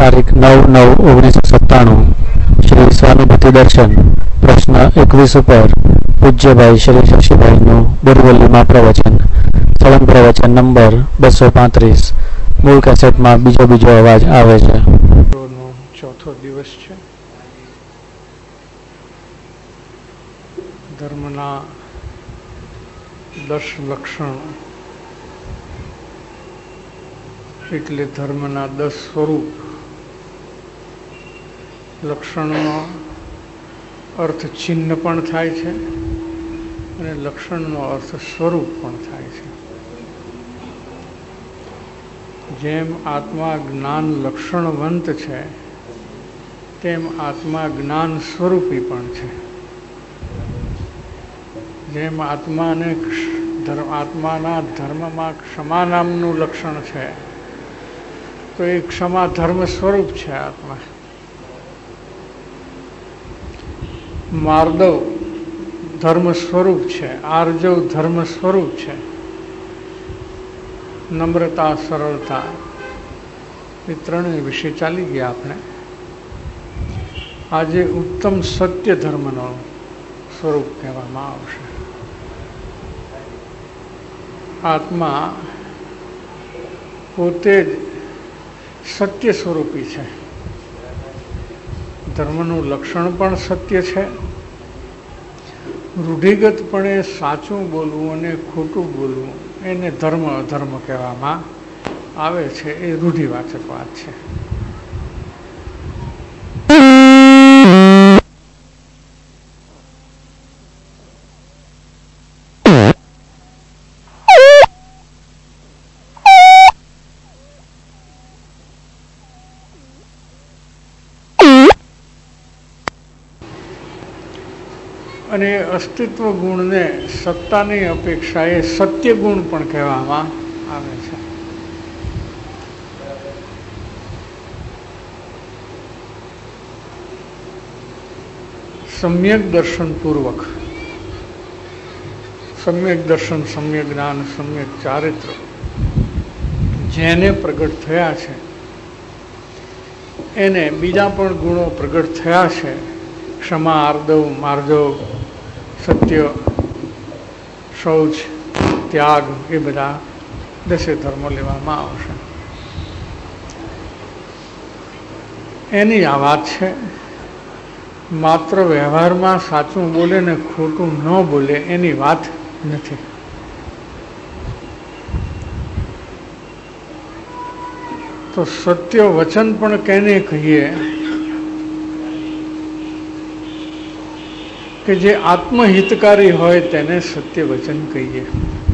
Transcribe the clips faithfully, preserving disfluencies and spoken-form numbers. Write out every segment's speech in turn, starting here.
તારીખ નવ નવ ઓગણીસો સત્તાણું શ્રી સ્વાનુભૂતિ દર્શન પ્રશ્ન એકવીસ ઉપર પૂજ્યભાઈ શ્રી શશીભાઈનું બોરવલીમાં પ્રવચન સળંગ પ્રવચન નંબર બસો પાંત્રીસ મૂળ કેસેટમાં બીજો બીજો અવાજ આવે છે. ચોથો દિવસ છે. ધર્મના દસ લક્ષણ એટલે ધર્મના દસ સ્વરૂપ. લક્ષણનો અર્થ ચિહ્ન પણ થાય છે અને લક્ષણનો અર્થ સ્વરૂપ પણ થાય છે. જેમ આત્મા જ્ઞાન લક્ષણવંત છે તેમ આત્મા જ્ઞાન સ્વરૂપી પણ છે. જેમ આત્માને આત્માના ધર્મમાં ક્ષમા નામનું લક્ષણ છે તો એ ક્ષમા ધર્મ સ્વરૂપ છે. આત્મા માર્દવ ધર્મ સ્વરૂપ છે, આર્જવ ધર્મ સ્વરૂપ છે. નમ્રતા, સરળતા એ ત્રણેય વિશે ચાલી ગયા આપણે. આજે ઉત્તમ સત્ય ધર્મનો સ્વરૂપ કહેવામાં આવશે. આત્મા પોતે જ સત્ય સ્વરૂપી છે. ધર્મનું લક્ષણ પણ સત્ય છે. રૂઢિગતપણે સાચું બોલવું અને ખોટું બોલવું એને ધર્મ અધર્મ કહેવામાં આવે છે. એ રૂઢિવાચક વાત છે. અને અસ્તિત્વ ગુણને સત્તાની અપેક્ષાએ સત્ય ગુણ પણ કહેવામાં આવે છે. સમ્યક દર્શન પૂર્વક સમ્યક દર્શન, સમ્યક જ્ઞાન, સમ્યક ચારિત્ર જેને પ્રગટ થયા છે એને બીજા પણ ગુણો પ્રગટ થયા છે. ક્ષમા, આર્દવ, માર્દવ, સત્ય, શૌચ, ત્યાગ એ બધા દસે ધર્મો લેવામાં આવશે. એની આ વાત છે. માત્ર વ્યવહારમાં સાચું બોલે ને ખોટું ન બોલે એની વાત નથી. તો સત્ય વચન પણ કેને કહીએ કે જે આત્મહિતકારી હોય તેને સત્ય વચન કહીએ.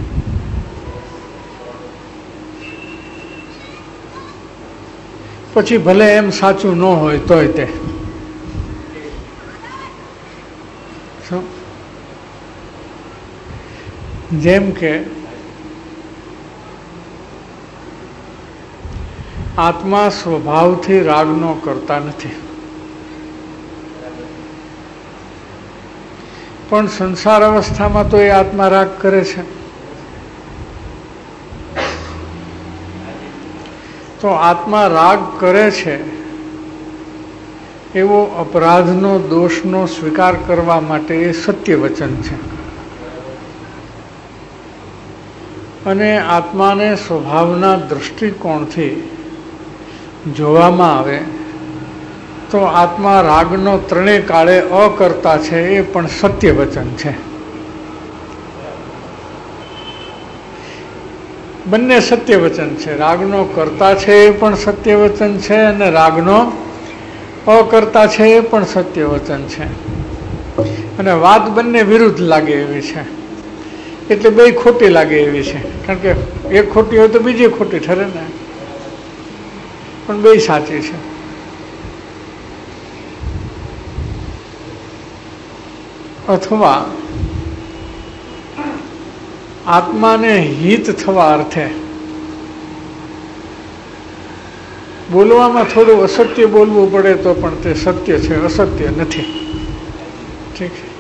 પછી ભલે એમ સાચું ન હોય તોય તે જેમ કે આત્મા સ્વભાવથી રાગનો કરતા નથી, પણ સંસાર અવસ્થામાં તો એ આત્મા રાગ કરે છે. તો આત્મા રાગ કરે છે એવો અપરાધનો, દોષનો સ્વીકાર કરવા માટે એ સત્ય વચન છે. અને આત્માને સ્વભાવના દૃષ્ટિકોણથી જોવામાં આવે તો આત્મા રાગનો ત્રણેય કાળે અકર્તા છે. એ પણ સત્ય વચન છે. બંને સત્ય વચન છે. રાગનો કર્તા છે એ પણ સત્ય વચન છે અને રાગનો અકર્તા છે એ પણ સત્ય વચન છે. અને વાત બંને વિરુદ્ધ લાગે એવી છે. એટલે બે ખોટી લાગે એવી છે. કારણ કે એક ખોટી હોય તો બીજી ખોટી ઠરે ને, પણ બે સાચી છે. અથવા આત્માને હિત થવા અર્થે બોલવામાં થોડું અસત્ય બોલવું પડે તો પણ તે સત્ય છે, અસત્ય નથી. ઠીક છે.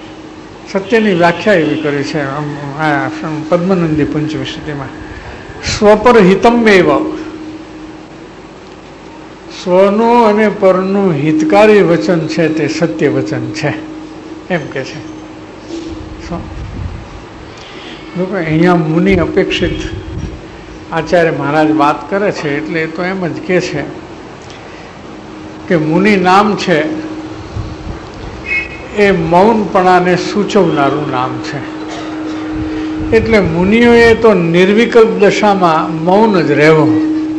સત્યની વ્યાખ્યા એવી કરી છે પદ્મનંદી પંચવિંશતિમાં. સ્વપર હિતમેવ, સ્વનું અને પરનું હિતકારી વચન છે તે સત્ય વચન છે એમ કે છે. અહીંયા મુનિ અપેક્ષિત આચાર્ય મહારાજ વાત કરે છે એટલે એ તો એમ જ કે છે કે મુનિ નામ છે એ મૌનપણાને સૂચવનારું નામ છે. એટલે મુનિઓએ તો નિર્વિકલ્પ દશામાં મૌન જ રહેવું.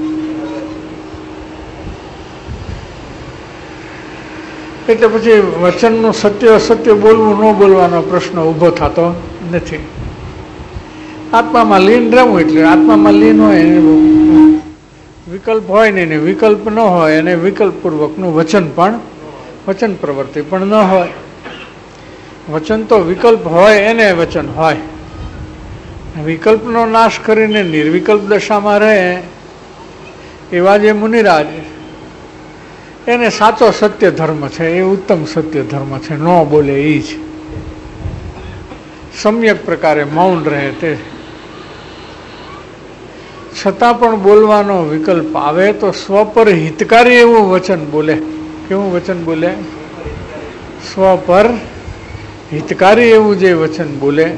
એટલે પછી વચનનું સત્ય અસત્ય બોલવું ન બોલવાનો પ્રશ્ન ઊભો થતો નથી. આત્મામાં લીન રહેવું એટલે આત્મામાં લીન હોય વિકલ્પ હોય ને એને વિકલ્પ ન હોય અને વિકલ્પપૂર્વકનું વચન પણ વચન પ્રવૃત્તિ પણ ન હોય. વચન તો વિકલ્પ હોય એને વચન હોય. વિકલ્પનો નાશ કરીને નિર્વિકલ્પ દશામાં રહે એવા જે મુનિરાજ એને સાચો સત્ય ધર્મ છે, એ ઉત્તમ સત્ય ધર્મ છે. ન બોલે એ જ સમ્યક પ્રકારે મૌન રહે તે. છતાં પણ બોલવાનો વિકલ્પ આવે તો સ્વ પર હિતકારી એવું વચન બોલે. કેવું વચન બોલે? સ્વ પર હિતકારી એવું જે વચન બોલે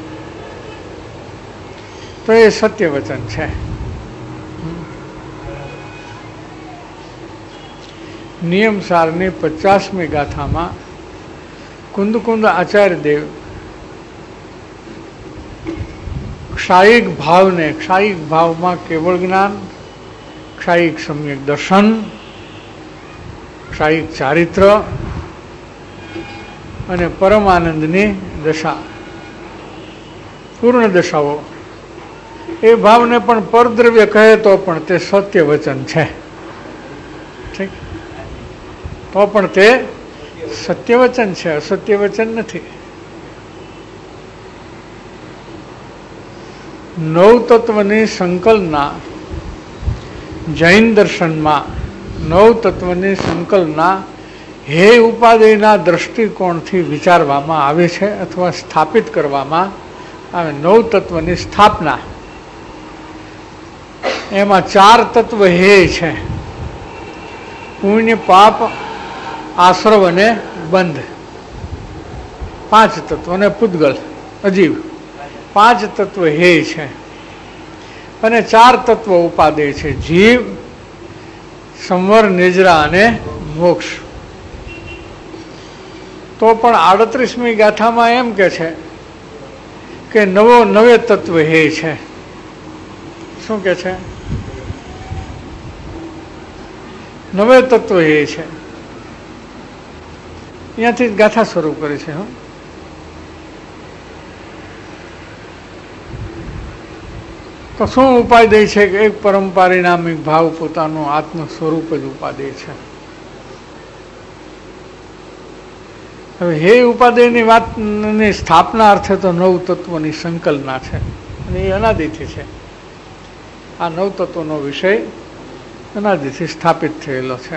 તો એ સત્ય વચન છે. નિયમસારની પચાસમી ગાથામાં કુંદકુંદ આચાર્ય દેવ ક્ષાયિક ભાવને, ક્ષાયિક ભાવમાં કેવળ જ્ઞાન, ક્ષાયિક સમ્યક દર્શન, ક્ષાયિક ચારિત્ર અને પરમાનંદની દશા, પૂર્ણ દશાઓ, એ ભાવને પણ પરદ્રવ્ય કહે તો પણ તે સત્ય વચન છે. ઠીક, તો પણ તે સત્ય વચન છે, અસત્ય વચન નથી. નવ તત્વની સંકલના જૈન દર્શનમાં નવ તત્વની સંકલના હે ઉપાદેયના દ્રષ્ટિકોણથી વિચારવામાં આવે છે અથવા સ્થાપિત કરવામાં આવે. નવ તત્વની સ્થાપના, એમાં ચાર તત્વ હે છે: પુણ્ય, પાપ, આશ્રવ અને બંધ. પાંચ તત્વ અને પૂતગલ, અજીવ, પાંચ તત્વ હે છે અને ચાર તત્વ ઉપાદેય છે: જીવ, સંવર, નિજરા અને મોક્ષ. તો પણ આડત્રીસમી ગાથામાં એમ કે છે કે નવો નવે તત્વ હે છે. શું કે છે? નવે તત્વ હે છે. અહીંયાથી જ ગાથા શરૂ કરે છે. હું તો શું ઉપાદેય છે કે એક પરમ પારિણામિક ભાવ પોતાનું આત્મ સ્વરૂપ જ ઉપાદેય છે. હવે હે ઉપાદેયની વાતની સ્થાપના અર્થે તો નવ તત્વોની સંકલ્પના છે અને એ અનાદિથી છે. આ નવ તત્વનો વિષય અનાદિથી સ્થાપિત થયેલો છે.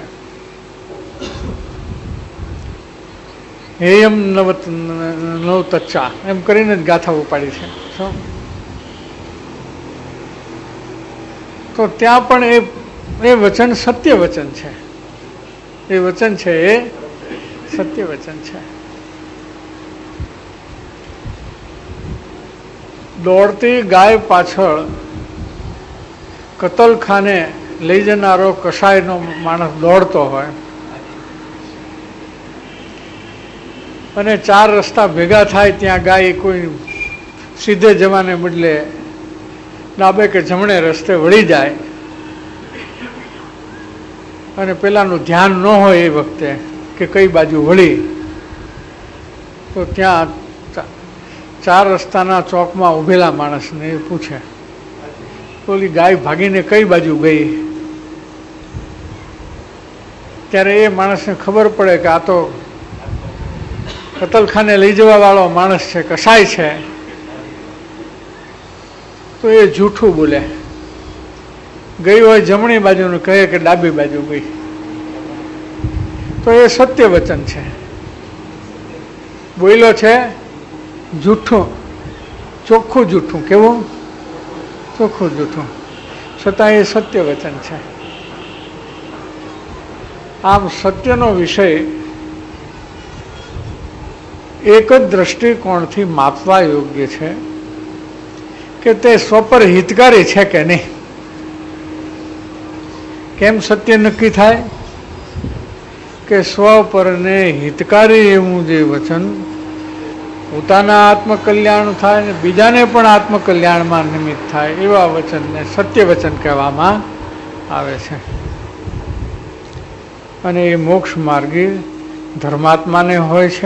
હેયમ નવ નવ તચ્ચા એમ કરીને જ ગાથા ઉપાડી છે. શું તો ત્યાં પણ એ એ વચન સત્ય વચન છે. એ વચન છે એ સત્ય વચન છે. દોડતી ગાય પાછળ કતલખાને લઈ જનારો કસાયનો માણસ દોડતો હોય અને ચાર રસ્તા ભેગા થાય, ત્યાં ગાય કોઈ સીધે જવાને બદલે ડાબે કે જમણે રસ્તે વળી જાય અને પેલાનું ધ્યાન ન હોય એ વખતે કે કઈ બાજુ વળી, તો ત્યાં ચાર રસ્તાના ચોકમાં ઉભેલા માણસને એ પૂછે, ઓલી ગાય ભાગીને કઈ બાજુ ગઈ? ત્યારે એ માણસને ખબર પડે કે આ તો કતલખાને લઈ જવા વાળો માણસ છે, કસાય છે. તો એ જૂઠું બોલે, ગઈ હોય જમણી બાજુનું કહે કે ડાબી બાજુ ગઈ. તો એ સત્ય વચન છે. બોલ્યો છે જૂઠું, ચોખ્ખું જૂઠું. કેવું? ચોખ્ખું જૂઠું. છતાં એ સત્ય વચન છે. આમ સત્યનો વિષય એક જ દ્રષ્ટિકોણથી માપવા યોગ્ય છે કે તે સ્વપર હિતકારી છે કે નહીં. કેમ સત્ય નક્કી થાય? કે સ્વપરને હિતકારી એવું જે વચન પોતાના આત્મકલ્યાણ થાય ને બીજાને પણ આત્મકલ્યાણમાં નિમિત્ત થાય એવા વચનને સત્ય વચન કહેવામાં આવે છે. અને એ મોક્ષ માર્ગી ધર્માત્માને હોય છે.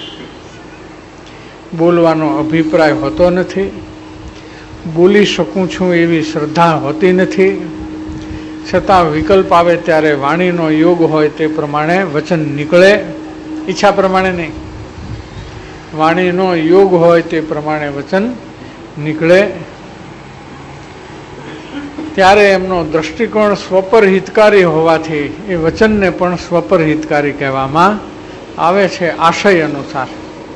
બોલવાનો અભિપ્રાય હોતો નથી, બોલી શકું છું એવી શ્રદ્ધા હોતી નથી, છતાં વિકલ્પ આવે ત્યારે વાણીનો યોગ હોય તે પ્રમાણે વચન નીકળે, ઈચ્છા પ્રમાણે નહીં, વાણીનો યોગ હોય તે પ્રમાણે વચન નીકળે. ત્યારે એમનો દ્રષ્ટિકોણ સ્વપર હિતકારી હોવાથી એ વચનને પણ સ્વપર હિતકારી કહેવામાં આવે છે આશય અનુસાર.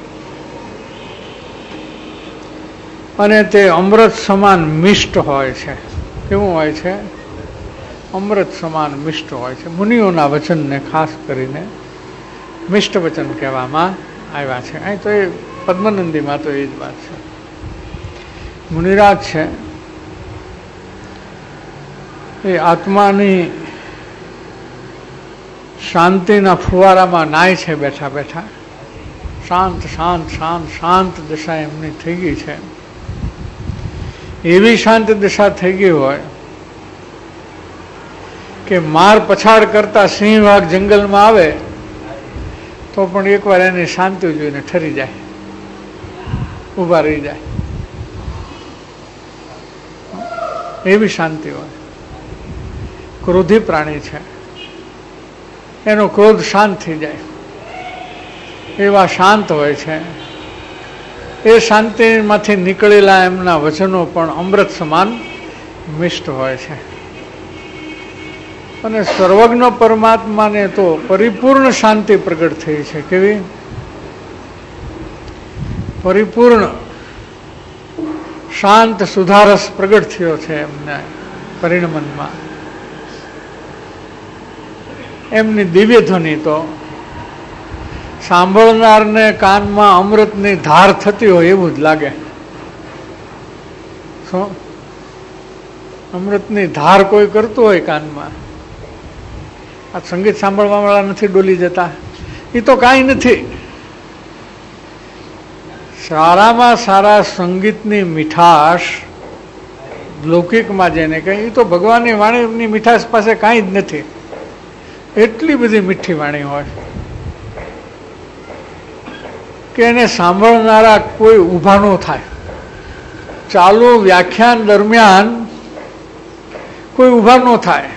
અને તે અમૃત સમાન મિષ્ટ હોય છે. કેવું હોય છે? અમૃત સમાન મિષ્ટ હોય છે. મુનિઓના વચનને ખાસ કરીને મિષ્ટ વચન કહેવામાં આવ્યા છે. અહીં તો એ પદ્મનંદીમાં તો એ જ વાત છે. મુનિરાજ છે એ આત્માની શાંતિના ફુવારામાં નાય છે બેઠા બેઠા. શાંત શાંત શાંત શાંત દશા એમની થઈ ગઈ છે. એવી શાંત દશા થઈ ગઈ હોય કે માર પછાડ કરતા સિંહ વાઘ જંગલમાં આવે તો પણ એકવાર એની શાંતિ જોઈને ઠરી જાય, ઊભા રહી જાય. એવી શાંતિ હોય. ક્રોધી પ્રાણી છે, એનો ક્રોધ શાંત થઈ જાય એવા શાંત હોય છે. એ શાંતિમાંથી નીકળેલા એમના વચનો પણ અમૃત સમાન મિષ્ટ હોય છે. અને સર્વજ્ઞ પરમાત્માને તો પરિપૂર્ણ શાંતિ પ્રગટ થઈ છે. કેવી? પરિપૂર્ણ શાંત સુધારસ પ્રગટ થયો છે એમને પરિણમનમાં. એમની દિવ્ય ધ્વનિ તો સાંભળનારને કાનમાં અમૃતની ધાર થતી હોય એવું જ લાગે. શું અમૃતની ધાર કોઈ કરતું હોય કાનમાં? આ સંગીત સાંભળવા વાળા નથી ડોલી જતા? એ તો કાંઈ નથી. સારામાં સારા સંગીતની મીઠાશ લૌકિકમાં જેને કહે એ તો ભગવાનની વાણીની મીઠાશ પાસે કાંઈ જ નથી. એટલી બધી મીઠી વાણી હોય કે એને સાંભળનારા કોઈ ઊભા ન થાય. ચાલુ વ્યાખ્યાન દરમિયાન કોઈ ઊભા ન થાય.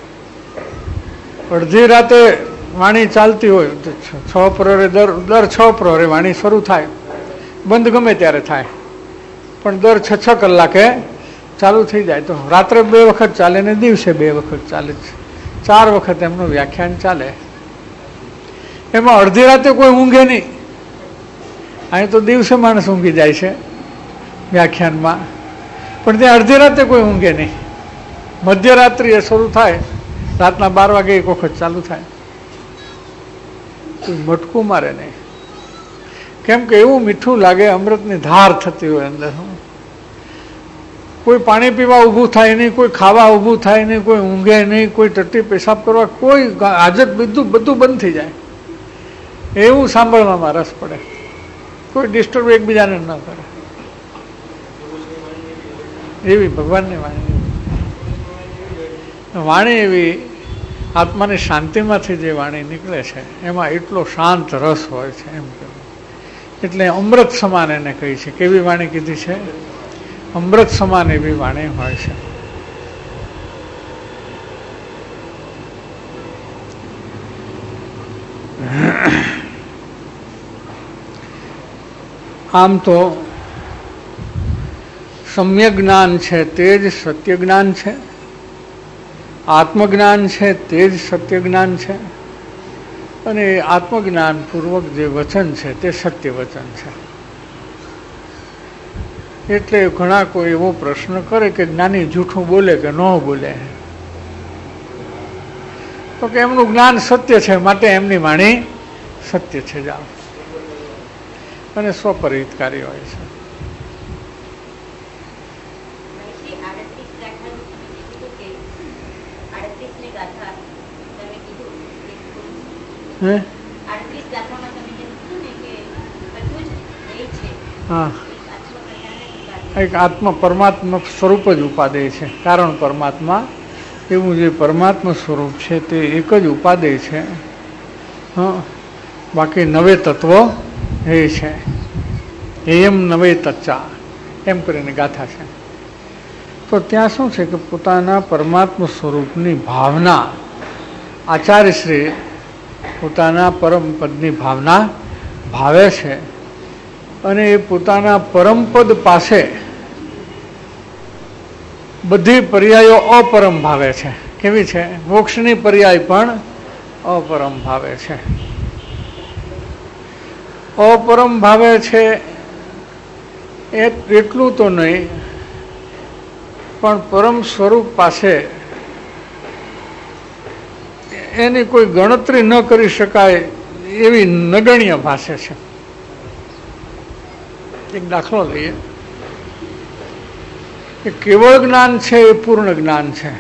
અડધી રાતે વાણી ચાલતી હોય, છ પ્રહરે દર દર છ પ્રહરે વાણી શરૂ થાય, બંધ ગમે ત્યારે થાય, પણ દર છ છ કલાકે ચાલુ થઈ જાય. તો રાત્રે બે વખત ચાલે ને દિવસે બે વખત ચાલે છે. ચાર વખત એમનું વ્યાખ્યાન ચાલે. એમાં અડધી રાતે કોઈ ઊંઘે નહીં. અહીં તો દિવસે માણસ ઊંઘી જાય છે વ્યાખ્યાનમાં, પણ ત્યાં અડધી રાતે કોઈ ઊંઘે નહીં. મધ્યરાત્રિએ શરૂ થાય, રાતના બાર વાગે એક વખત ચાલુ થાય, કોઈ મટકું મારે નહીં. કેમ કે એવું મીઠું લાગે, અમૃતની ધાર થતી હોય અંદર. કોઈ પાણી પીવા ઊભું થાય નહીં, કોઈ ખાવા ઊભું થાય નહીં, કોઈ ઊંઘે નહીં, કોઈ ટટ્ટી પેશાબ કરવા, કોઈ હાજત બધું બધું બંધ થઈ જાય. એવું સાંભળવામાં રસ પડે. કોઈ ડિસ્ટર્બ એકબીજાને ન કરે. એવી ભગવાનની વાણી. વાણી એવી આત્માની શાંતિમાંથી જે વાણી નીકળે છે એમાં એટલો શાંત રસ હોય છે. એમ કહેવાય. એટલે અમૃત સમાન એને કહી છે. કેવી વાણી કીધી છે? અમૃત સમાન એવી વાણી હોય છે. આમ તો સમ્યક જ્ઞાન છે તે જ સત્ય જ્ઞાન છે, આત્મજ્ઞાન છે તે જ સત્ય જ્ઞાન છે, અને આત્મજ્ઞાન પૂર્વક જે વચન છે તે સત્ય વચન છે. એટલે ઘણા કોઈ એવો પ્રશ્ન કરે કે જ્ઞાની જૂઠું બોલે કે ન બોલે, તો કે એમનું જ્ઞાન સત્ય છે માટે એમની વાણી સત્ય છે જાઓ, અને સ્વપરિહિતકારી હોય છે. હે હા, એક આત્મા પરમાત્મા સ્વરૂપ જ ઉપાદેય છે. કારણ પરમાત્મા એવું જે પરમાત્મા સ્વરૂપ છે તે એક જ ઉપાદેય છે. હા, બાકી નવે તત્વો એ છે. એમ નવે તચ્ચા એમ કરીને ગાથા છે. તો ત્યાં શું છે કે પોતાના પરમાત્મા સ્વરૂપની ભાવના આચાર્યશ્રી પોતાના પરમપદની ભાવના ભાવે છે, અને એ પોતાના પરમપદ પાસે બધી પર્યાયો અપરમ ભાવે છે. કેવી છે? મોક્ષની પર્યાય પણ અપરમ ભાવે છે. અપરમ ભાવે છે એટલું તો નહીં, પણ પરમ સ્વરૂપ પાસે એની કોઈ ગણતરી ન કરી શકાય એવી નગણ્ય ભાષા છે. એક દાખલો લઈએ કે કેવળ જ્ઞાન છે એ પૂર્ણ જ્ઞાન છે,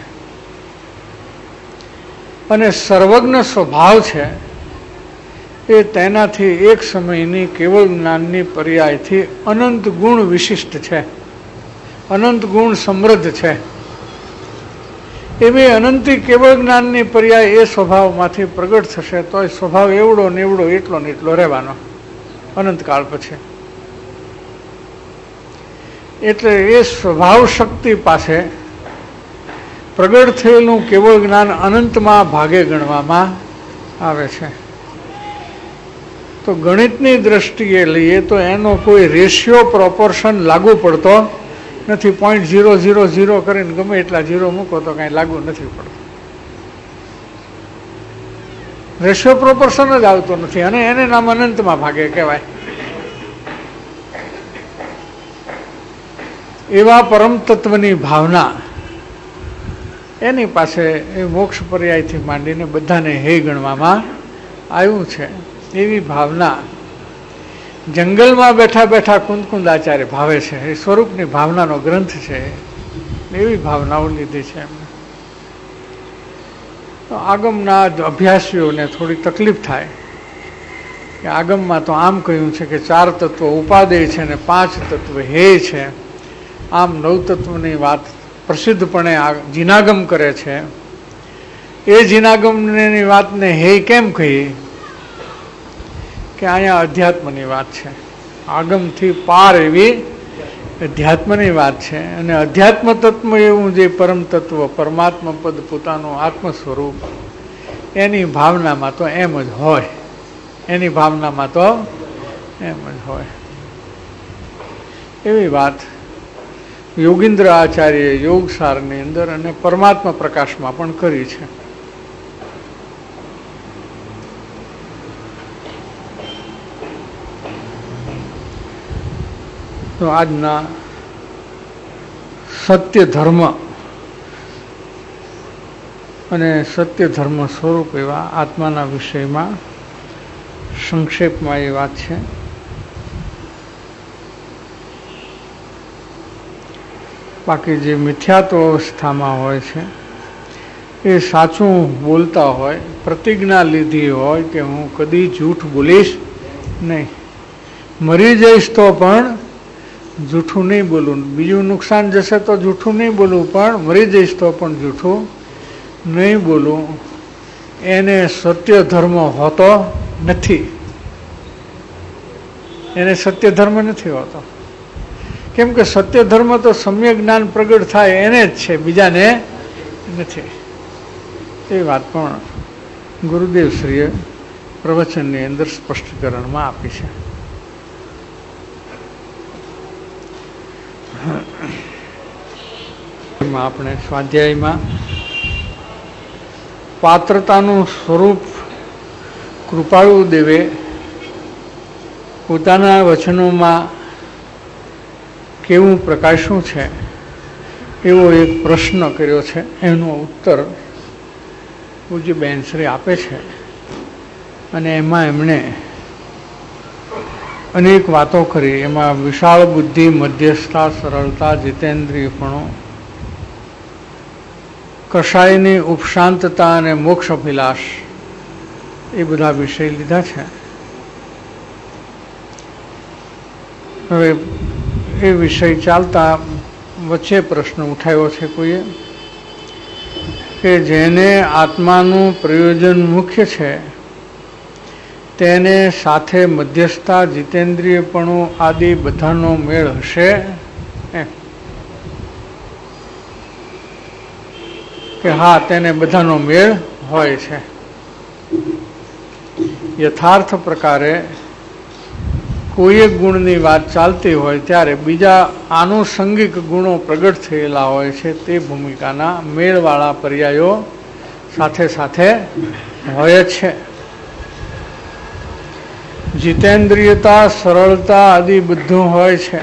અને સર્વજ્ઞ સ્વભાવ છે એ તેનાથી એક સમયની કેવળ જ્ઞાનની પર્યાયથી અનંત ગુણ વિશિષ્ટ છે, અનંત ગુણ સમૃદ્ધ છે. એવી અનંતી કેવળ જ્ઞાનની પર્યાય એ સ્વભાવમાંથી પ્રગટ થશે તો એ સ્વભાવ એવડો ને એવડો એટલો ને એટલો રહેવાનો અનંતકાળ પછી. એટલે એ સ્વભાવ શક્તિ પાસે પ્રગટ થયેલું કેવળ જ્ઞાન અનંતમાં ભાગે ગણવામાં આવે છે. તો ગણિતની દ્રષ્ટિએ લઈએ તો એનો કોઈ રેશિયો પ્રોપોર્શન લાગુ પડતો નથી. પોઈન્ટ ઝીરો ઝીરો ઝીરો કરીને ગમે એટલા ઝીરો મૂકો તો કાંઈ લાગુ નથી પડતું. રેશિયો પ્રોપોર્શન જ આવતો નથી, અને એને નામ અનંતમાં ભાગે કહેવાય. એવા પરમ તત્વની ભાવના એની પાસે એ મોક્ષ પર્યાયથી માંડીને બધાને હે ગણવામાં આવ્યું છે. એવી ભાવના જંગલમાં બેઠા બેઠા કુંદકુંદ આચાર્ય ભાવે છે. એ સ્વરૂપની ભાવનાનો ગ્રંથ છે. એવી ભાવનાઓ લીધી છે એમને. તો આગમના અભ્યાસીઓને થોડી તકલીફ થાય કે આગમમાં તો આમ કહ્યું છે કે ચાર તત્વો ઉપાદેય છે ને પાંચ તત્વ હે છે. આમ નવ તત્વની વાત પ્રસિદ્ધપણે જીનાગમ કરે છે. એ જીનાગમની વાતને હે કેમ કહી કે અહીંયા અધ્યાત્મની વાત છે. આગમથી પાર એવી અધ્યાત્મની વાત છે, અને અધ્યાત્મ તત્વ એવું જે પરમ તત્વ પરમાત્મા પદ પોતાનું આત્મ સ્વરૂપ એની ભાવનામાં તો એમ જ હોય. એની ભાવનામાં તો એમ જ હોય. એવી વાત યોગીન્દ્ર આચાર્ય યોગસારની અંદર અને પરમાત્મા પ્રકાશમાં પણ કરી છે. તો આજના સત્ય ધર્મ અને સત્ય ધર્મ સ્વરૂપ એવા આત્માના વિષયમાં સંક્ષેપમાં એ વાત છે. બાકી જે મિથ્યાત્વ અવસ્થામાં હોય છે એ સાચું બોલતા હોય, પ્રતિજ્ઞા લીધી હોય કે હું કદી જૂઠ બોલીશ નહીં, મરી જઈશ તો પણ જૂઠું નહીં બોલું, બીજું નુકસાન જશે તો જૂઠું નહીં બોલું, પણ મરી જઈશ તો પણ જૂઠું નહીં બોલું, એને સત્ય ધર્મ હોતો નથી. એને સત્ય ધર્મ નથી હોતો. કેમ કે સત્ય ધર્મ તો સમ્યક જ્ઞાન પ્રગટ થાય એને જ છે, બીજાને નથી. એ વાત પણ ગુરુદેવશ્રીએ પ્રવચનની અંદર સ્પષ્ટીકરણમાં આપી છે. આપણે સ્વાધ્યાયમાં પાત્રતાનું સ્વરૂપ કૃપાળુ દેવે પોતાના વચનોમાં કેવું પ્રકાશ્યું છે એવો એક પ્રશ્ન કર્યો છે. એનો ઉત્તર પૂજ્ય બેનશ્રી આપે છે અને એમાં એમણે અનેક વાતો કરી. એમાં વિશાળ બુદ્ધિ, મધ્યસ્થતા, સરળતા, જીતેન્દ્રિયપણું, કષાયની ઉપશાંતતા અને મોક્ષ અભિલાષ એ બધા વિષય લીધા છે. હવે એ વિષય ચાલતા વચ્ચે પ્રશ્ન ઉઠાવ્યો છે કોઈએ કે જેને આત્માનું પ્રયોજન મુખ્ય છે તેને સાથે મધ્યસ્થતા, જીતેન્દ્રિયપણું આદિ બધાનો મેળ હશે? કે હા, તેને બધાનો મેળ હોય છે. યથાર્થ પ્રકારે કોઈ એક ગુણની વાત ચાલતી હોય ત્યારે બીજા આનુષંગિક ગુણો પ્રગટ થયેલા હોય છે. તે ભૂમિકાના મેળવાળા પર્યાયો સાથે સાથે હોય જ છે. જીતેન્દ્રિયતા, સરળતા આદિ બધું હોય છે.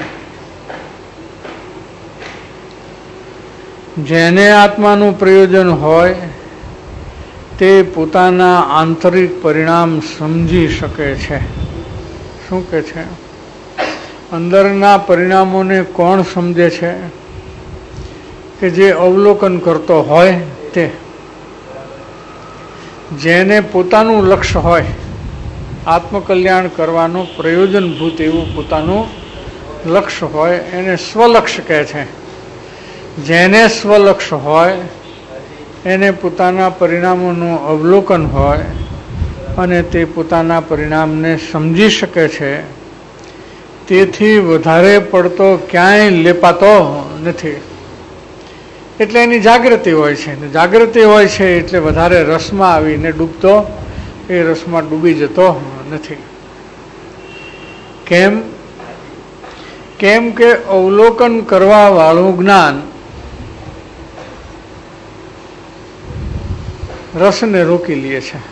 જેને આત્માનું પ્રયોજન હોય તે પોતાના આંતરિક પરિણામ સમજી શકે છે. શું કે છે? અંદરના પરિણામોને કોણ સમજે છે? કે જે અવલોકન કરતો હોય તે. જેને પોતાનું લક્ષ્ય હોય, આત્મકલ્યાણ કરવાનું પ્રયોજનભૂત એવું પોતાનું લક્ષ્ય હોય, એને સ્વલક્ષ્ય કહે છે. જેને સ્વલક્ષ્ય હોય એને પોતાના પરિણામોનું અવલોકન હોય અને તે પોતાના પરિણામને સમજી શકે છે. તેથી વધારે પડતો ક્યાંય લેપાતો નથી. એટલે એની જાગૃતિ હોય છે. જાગૃતિ હોય છે એટલે વધારે રસમાં આવીને ડૂબતો એ રસમાં ડૂબી જતો નથી. કેમ? કેમ કે અવલોકન કરવા વાળું જ્ઞાન રસને રોકી લે છે.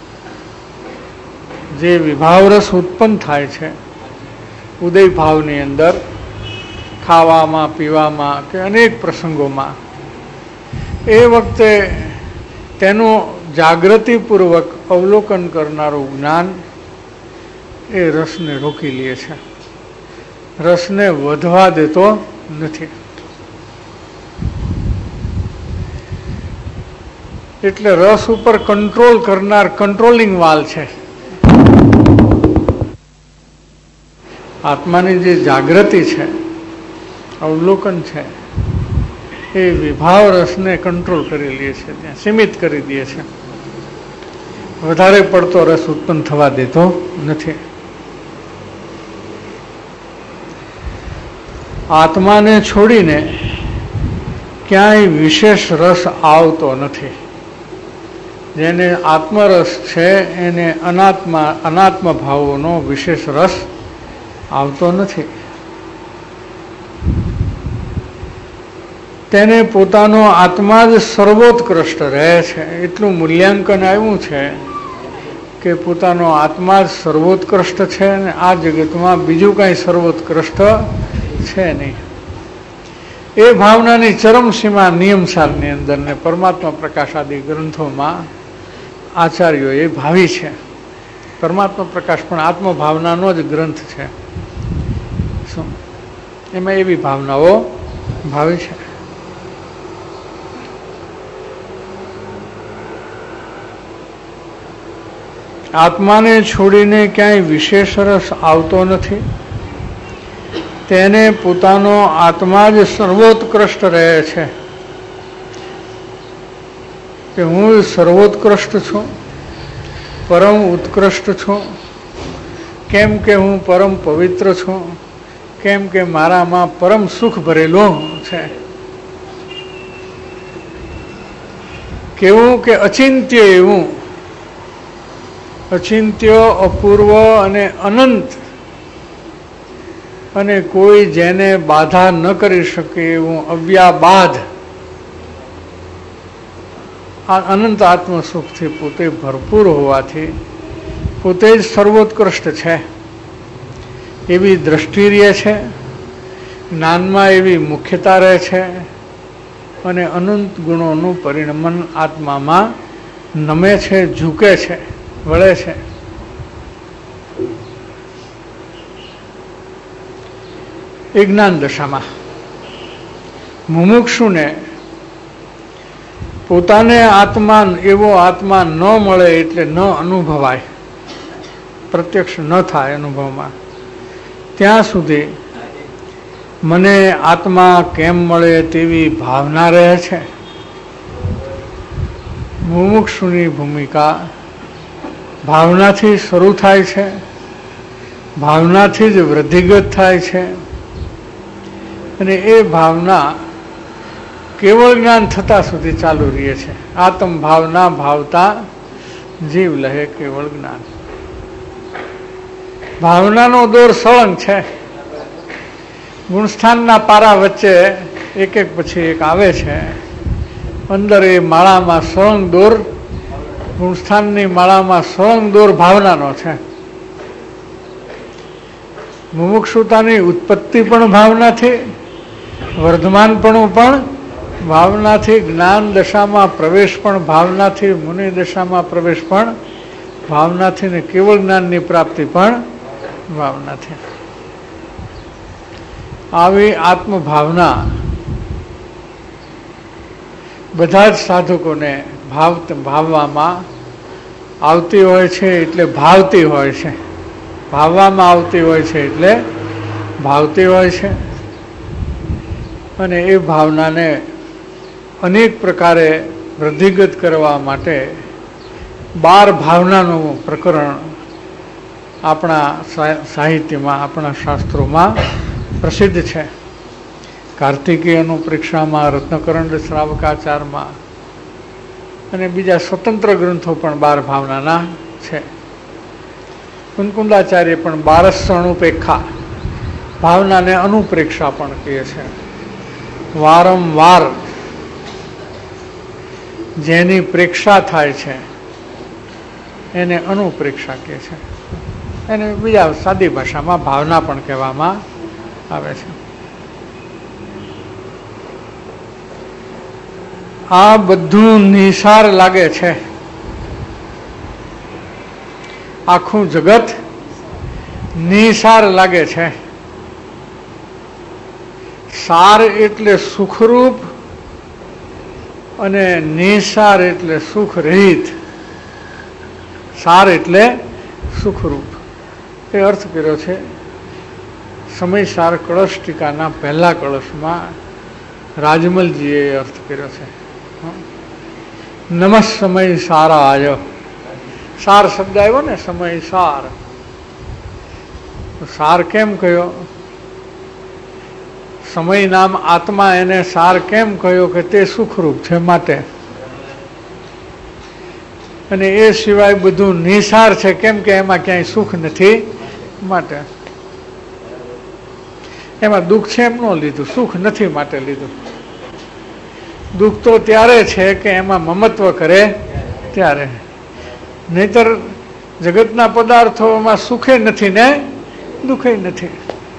જે વિભાવ રસ ઉત્પન્ન થાય છે ઉદય ભાવની અંદર, ખાવામાં, પીવામાં કે અનેક પ્રસંગોમાં, એ વખતે તેનું જાગૃતિપૂર્વક અવલોકન કરનારું જ્ઞાન એ રસને રોકી લે છે. રસને વધવા દેતો નથી. એટલે રસ ઉપર કંટ્રોલ કરનાર કંટ્રોલિંગ વાલ છે. આત્માની જે જાગૃતિ છે, અવલોકન છે, એ વિભાવ રસને કંટ્રોલ કરી લે છે, ત્યાં સીમિત કરી દે છે. વધારે પડતો રસ ઉત્પન્ન થવા દેતો નથી. આત્માને છોડીને ક્યાંય વિશેષ રસ આવતો નથી. જેને આત્મરસ છે એને અનાત્મા અનાત્મ ભાવોનો વિશેષ રસ આવતો નથી. તેને પોતાનો આત્મા જ સર્વોત્કૃષ્ટ રહે છે. એટલું મૂલ્યાંકન આવ્યું છે કે પોતાનો આત્મા જ સર્વોત્કૃષ્ટ છે અને આ જગતમાં બીજું કાંઈ સર્વોત્કૃષ્ટ છે નહીં. એ ભાવનાની ચરમસીમા નિયમસારની અંદર ને પરમાત્મા પ્રકાશ આદિ ગ્રંથોમાં આચાર્યોએ ભાવી છે. પરમાત્મા પ્રકાશ પણ આત્મભાવનાનો જ ગ્રંથ છે. શું એમાં એવી ભાવનાઓ ભાવી છે. આત્માને છોડીને ક્યાંય વિશેષ રસ આવતો નથી. તેને પોતાનો આત્મા જ સર્વોત્કૃષ્ટ રહે છે કે હું સર્વોત્કૃષ્ટ છું, પરમ ઉત્કૃષ્ટ છું. કેમ કે હું પરમ પવિત્ર છું, કેમ કે મારામાં પરમ સુખ ભરેલું છે. કેવું કે અચિંત્ય એવું, અચિંત્ય, અપૂર્વ અને અનંત, અને કોઈ જેને બાધા ન કરી શકે એવું અવ્યાબાધ આ અનંત આત્મ સુખથી પોતે ભરપૂર હોવાથી પોતે જ સર્વોત્કૃષ્ટ છે એવી દ્રષ્ટિ રહે છે. જ્ઞાનમાં એવી મુખ્યતા રહે છે અને અનંત ગુણોનું પરિણમન આત્મામાં નમે છે, ઝૂકે છે, વળે છે. એ જ્ઞાન દશામાં મુમુક્ષુને પોતાને આત્મા એવો આત્મા ન મળે એટલે ન અનુભવાય, પ્રત્યક્ષ ન થાય અનુભવમાં, ત્યાં સુધી મને આત્મા કેમ મળે તેવી ભાવના રહે છે. મુમુક્ષુની ભૂમિકા ભાવનાથી શરૂ થાય છે, ભાવનાથી જ વૃદ્ધિગત થાય છે અને એ ભાવના કેવળ જ્ઞાન થતા સુધી ચાલુ રહે છે. આત્મ ભાવના ભાવતા જીવ લહે કેવળ જ્ઞાન. ભાવનાનો દોર સળંગ છે. ગુણસ્થાનના પારા વચ્ચે એક એક પછી એક આવે છે. અંદર એ માળામાં સળંગ દોર, ગુણસ્થાનની માળામાં સળંગ દોર ભાવનાનો છે. મુમુક્ષુતાની ઉત્પત્તિ પણ ભાવનાથી, વર્ધમાનપણું પણ ભાવનાથી, જ્ઞાન દશામાં પ્રવેશ પણ ભાવનાથી, મુનિ દશામાં પ્રવેશ પણ ભાવનાથી ને કેવળ જ્ઞાનની પ્રાપ્તિ પણ ભાવનાથી. આવી આત્મભાવના બધા જ સાધકોને ભાવ ભાવવામાં આવતી હોય છે એટલે ભાવતી હોય છે. ભાવવામાં આવતી હોય છે એટલે ભાવતી હોય છે. અને એ ભાવનાને અનેક પ્રકારે વૃદ્ધિગત કરવા માટે બાર ભાવનાનું પ્રકરણ આપણા સાહિત્યમાં, આપણા શાસ્ત્રોમાં પ્રસિદ્ધ છે. કાર્તિકેય અનુપ્રેક્ષામાં, રત્નકરંડ શ્રાવકાચારમાં અને બીજા સ્વતંત્ર ગ્રંથો પણ બાર ભાવનાના છે. કુંકુંદાચાર્ય પણ બારસ અનુપેક્ષા, ભાવનાને અનુપ્રેક્ષા પણ કહે છે. વારંવાર જેની પ્રેક્ષા થાય છે એને અનુપ્રેક્ષા કહે છે. એને બીજા સાદી ભાષામાં ભાવના પણ કહેવામાં આવે છે. આ બધું નિસાર લાગે છે. આખું જગત નિસાર લાગે છે. સાર એટલે સુખરૂપ અને નિસાર એટલે સુખ રહિત. સાર એટલે સુખરૂપ એ અર્થ કર્યો છે સમયસાર કળશ ટીકાના પહેલા કળશમાં રાજમલજીએ અર્થ કર્યો છે. નમઃ સમય સારાય. સાર શબ્દ આવ્યો ને, સમય સાર. સાર કેમ કહ્યો? સમય નામ આત્મા એને સાર કેમ કહ્યો કે તે સુખરૂપ છે માટે. અને એ સિવાય બધું નિસાર છે કેમ કે એમાં ક્યાંય સુખ નથી માટે. એમાં દુઃખ છે એમ ન લીધું, સુખ નથી માટે લીધું. દુઃખ તો ત્યારે છે કે એમાં મમત્વ કરે ત્યારે, નહીતર જગતના પદાર્થોમાં સુખે નથી ને દુઃખે નથી.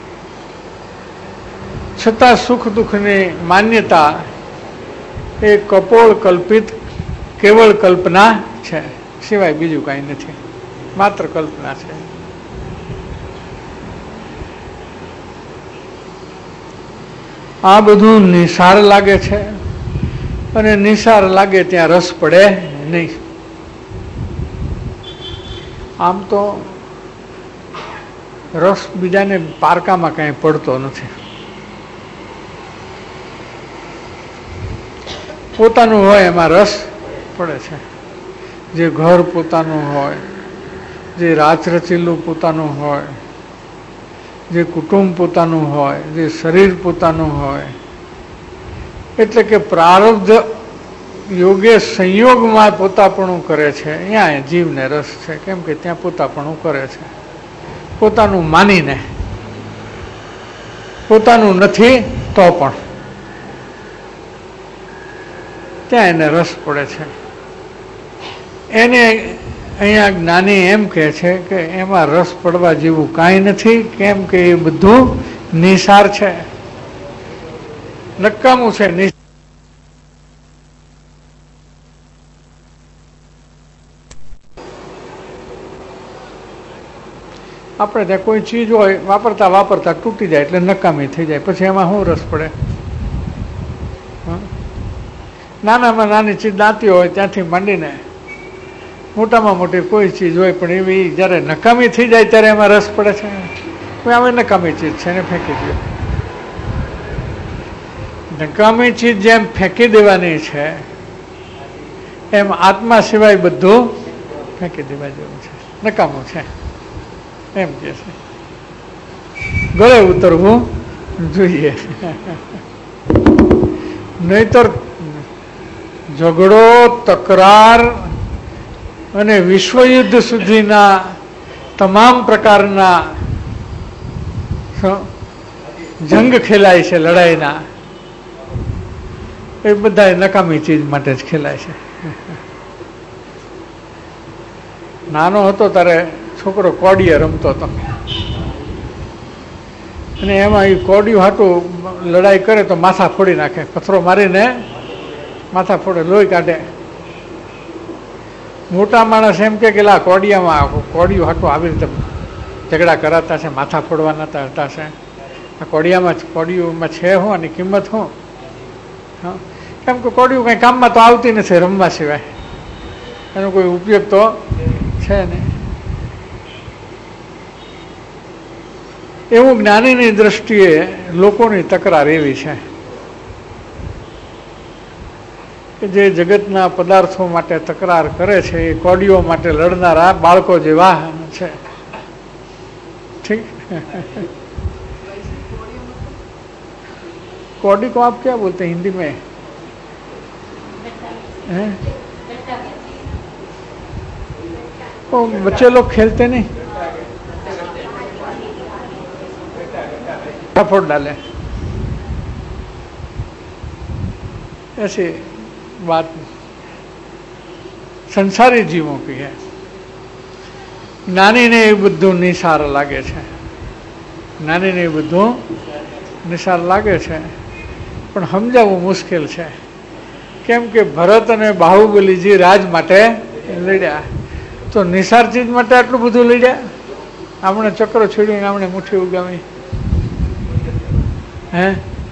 છતાં સુખ દુઃખની માન્યતા એ કપોળ કલ્પિત કેવળ કલ્પના છે, સિવાય બીજું કાંઈ નથી, માત્ર કલ્પના છે. આ બધું નિસાર લાગે છે અને નિસાર લાગે ત્યાં રસ પડે નહીં. આમ તો રસ બીજાને પારકામાં કાંઈ પડતો નથી. પોતાનું હોય એમાં રસ પડે છે. જે ઘર પોતાનું હોય, જે રાચ રચેલું પોતાનું હોય, જે કુટુંબ પોતાનું હોય, જે શરીર પોતાનું હોય, એટલે કે પ્રારબ્ધ યોગે સંયોગમાં પોતાપણું કરે છે, અહીંયા જીવને રસ છે. કેમ કે ત્યાં પોતાપણું કરે છે, પોતાનું માનીને. પોતાનું નથી તો પણ ત્યાં એને રસ પડે છે. એને અહીંયા જ્ઞાની એમ કહે છે કે એમાં રસ પડવા જેવું કાંઈ નથી. કેમ કે એ બધું નિસાર છે. નકામું છે. આપણે ત્યાં કોઈ ચીજ હોય વાપરતા વાપરતા તૂટી જાય એટલે નકામી થઈ જાય, પછી એમાં શું રસ પડે? નાનામાં નાની ચીજ દાંતી હોય ત્યાંથી માંડીને મોટામાં મોટી કોઈ ચીજ હોય પણ એવી જ્યારે નકામી થઈ જાય ત્યારે એમાં રસ પડે છે. કોઈ આવે નકામી ચીજ છે એને ફેંકી દે. નકામી ચીજ જેમ ફેંકી દેવાની છે એમ આત્મા સિવાય બધું ફેંકી દેવા જેવું છે, નકામું છે એમ કે છે. ગળે ઉતરવું જોઈએ, નહીતર ઝઘડો, તકરાર અને વિશ્વયુદ્ધ સુધીના તમામ પ્રકારના જંગ ખેલાય છે, લડાઈના, એ બધા નકામી ચીજ માટે જ ખેલાય છે. નાનો હતો ત્યારે છોકરો કોડીએ રમતો હતો અને એમાં એ કોડિયું હાટું લડાઈ કરે તો માથા ફોડી નાખે, પથ્થરો મારીને માથા ફોડે, લોહી કાઢે. મોટા માણસ એમ કે લા કોડિયામાં કોડિયું હાટું આવી રીતે ઝઘડા કરાતા છે, માથા ફોડવાના હતા છે, આ કોડિયામાં કોડિયુંમાં છે શું આની કિંમત શું? હા, કેમ કે કોડિયું કંઈ કામમાં તો આવતી નથી રમવા સિવાય, એનો કોઈ ઉપયોગ તો છે નહીં. એવું જ્ઞાનીની દ્રષ્ટિએ લોકોની તકરાર એવી છે કે જે જગતના પદાર્થો માટે તકરાર કરે છે એ કોડીઓ માટે લડનારા બાળકો જેવા છે. ઠીક, कौड़ी को आप क्या बोलते हैं हिंदी में? हैं? वो बच्चे लोग खेलते नहीं, फोड़ डाले, ऐसी बात संसारी जीवों की है. જ્ઞાનીને એ બધું નિસાર લાગે છે, જ્ઞાનીને એ બધું નિસાર લાગે છે, પણ સમજાવવું મુશ્કેલ છે. કેમ કે ભરત અને બાહુબલીજી રાજ માટે લડ્યા, તો નિસાર ચીજ માટે આટલું બધું લડ્યા? આપણે ચક્ર છોડીને આપણે મુઠ્ઠી ઉગાવી, હે?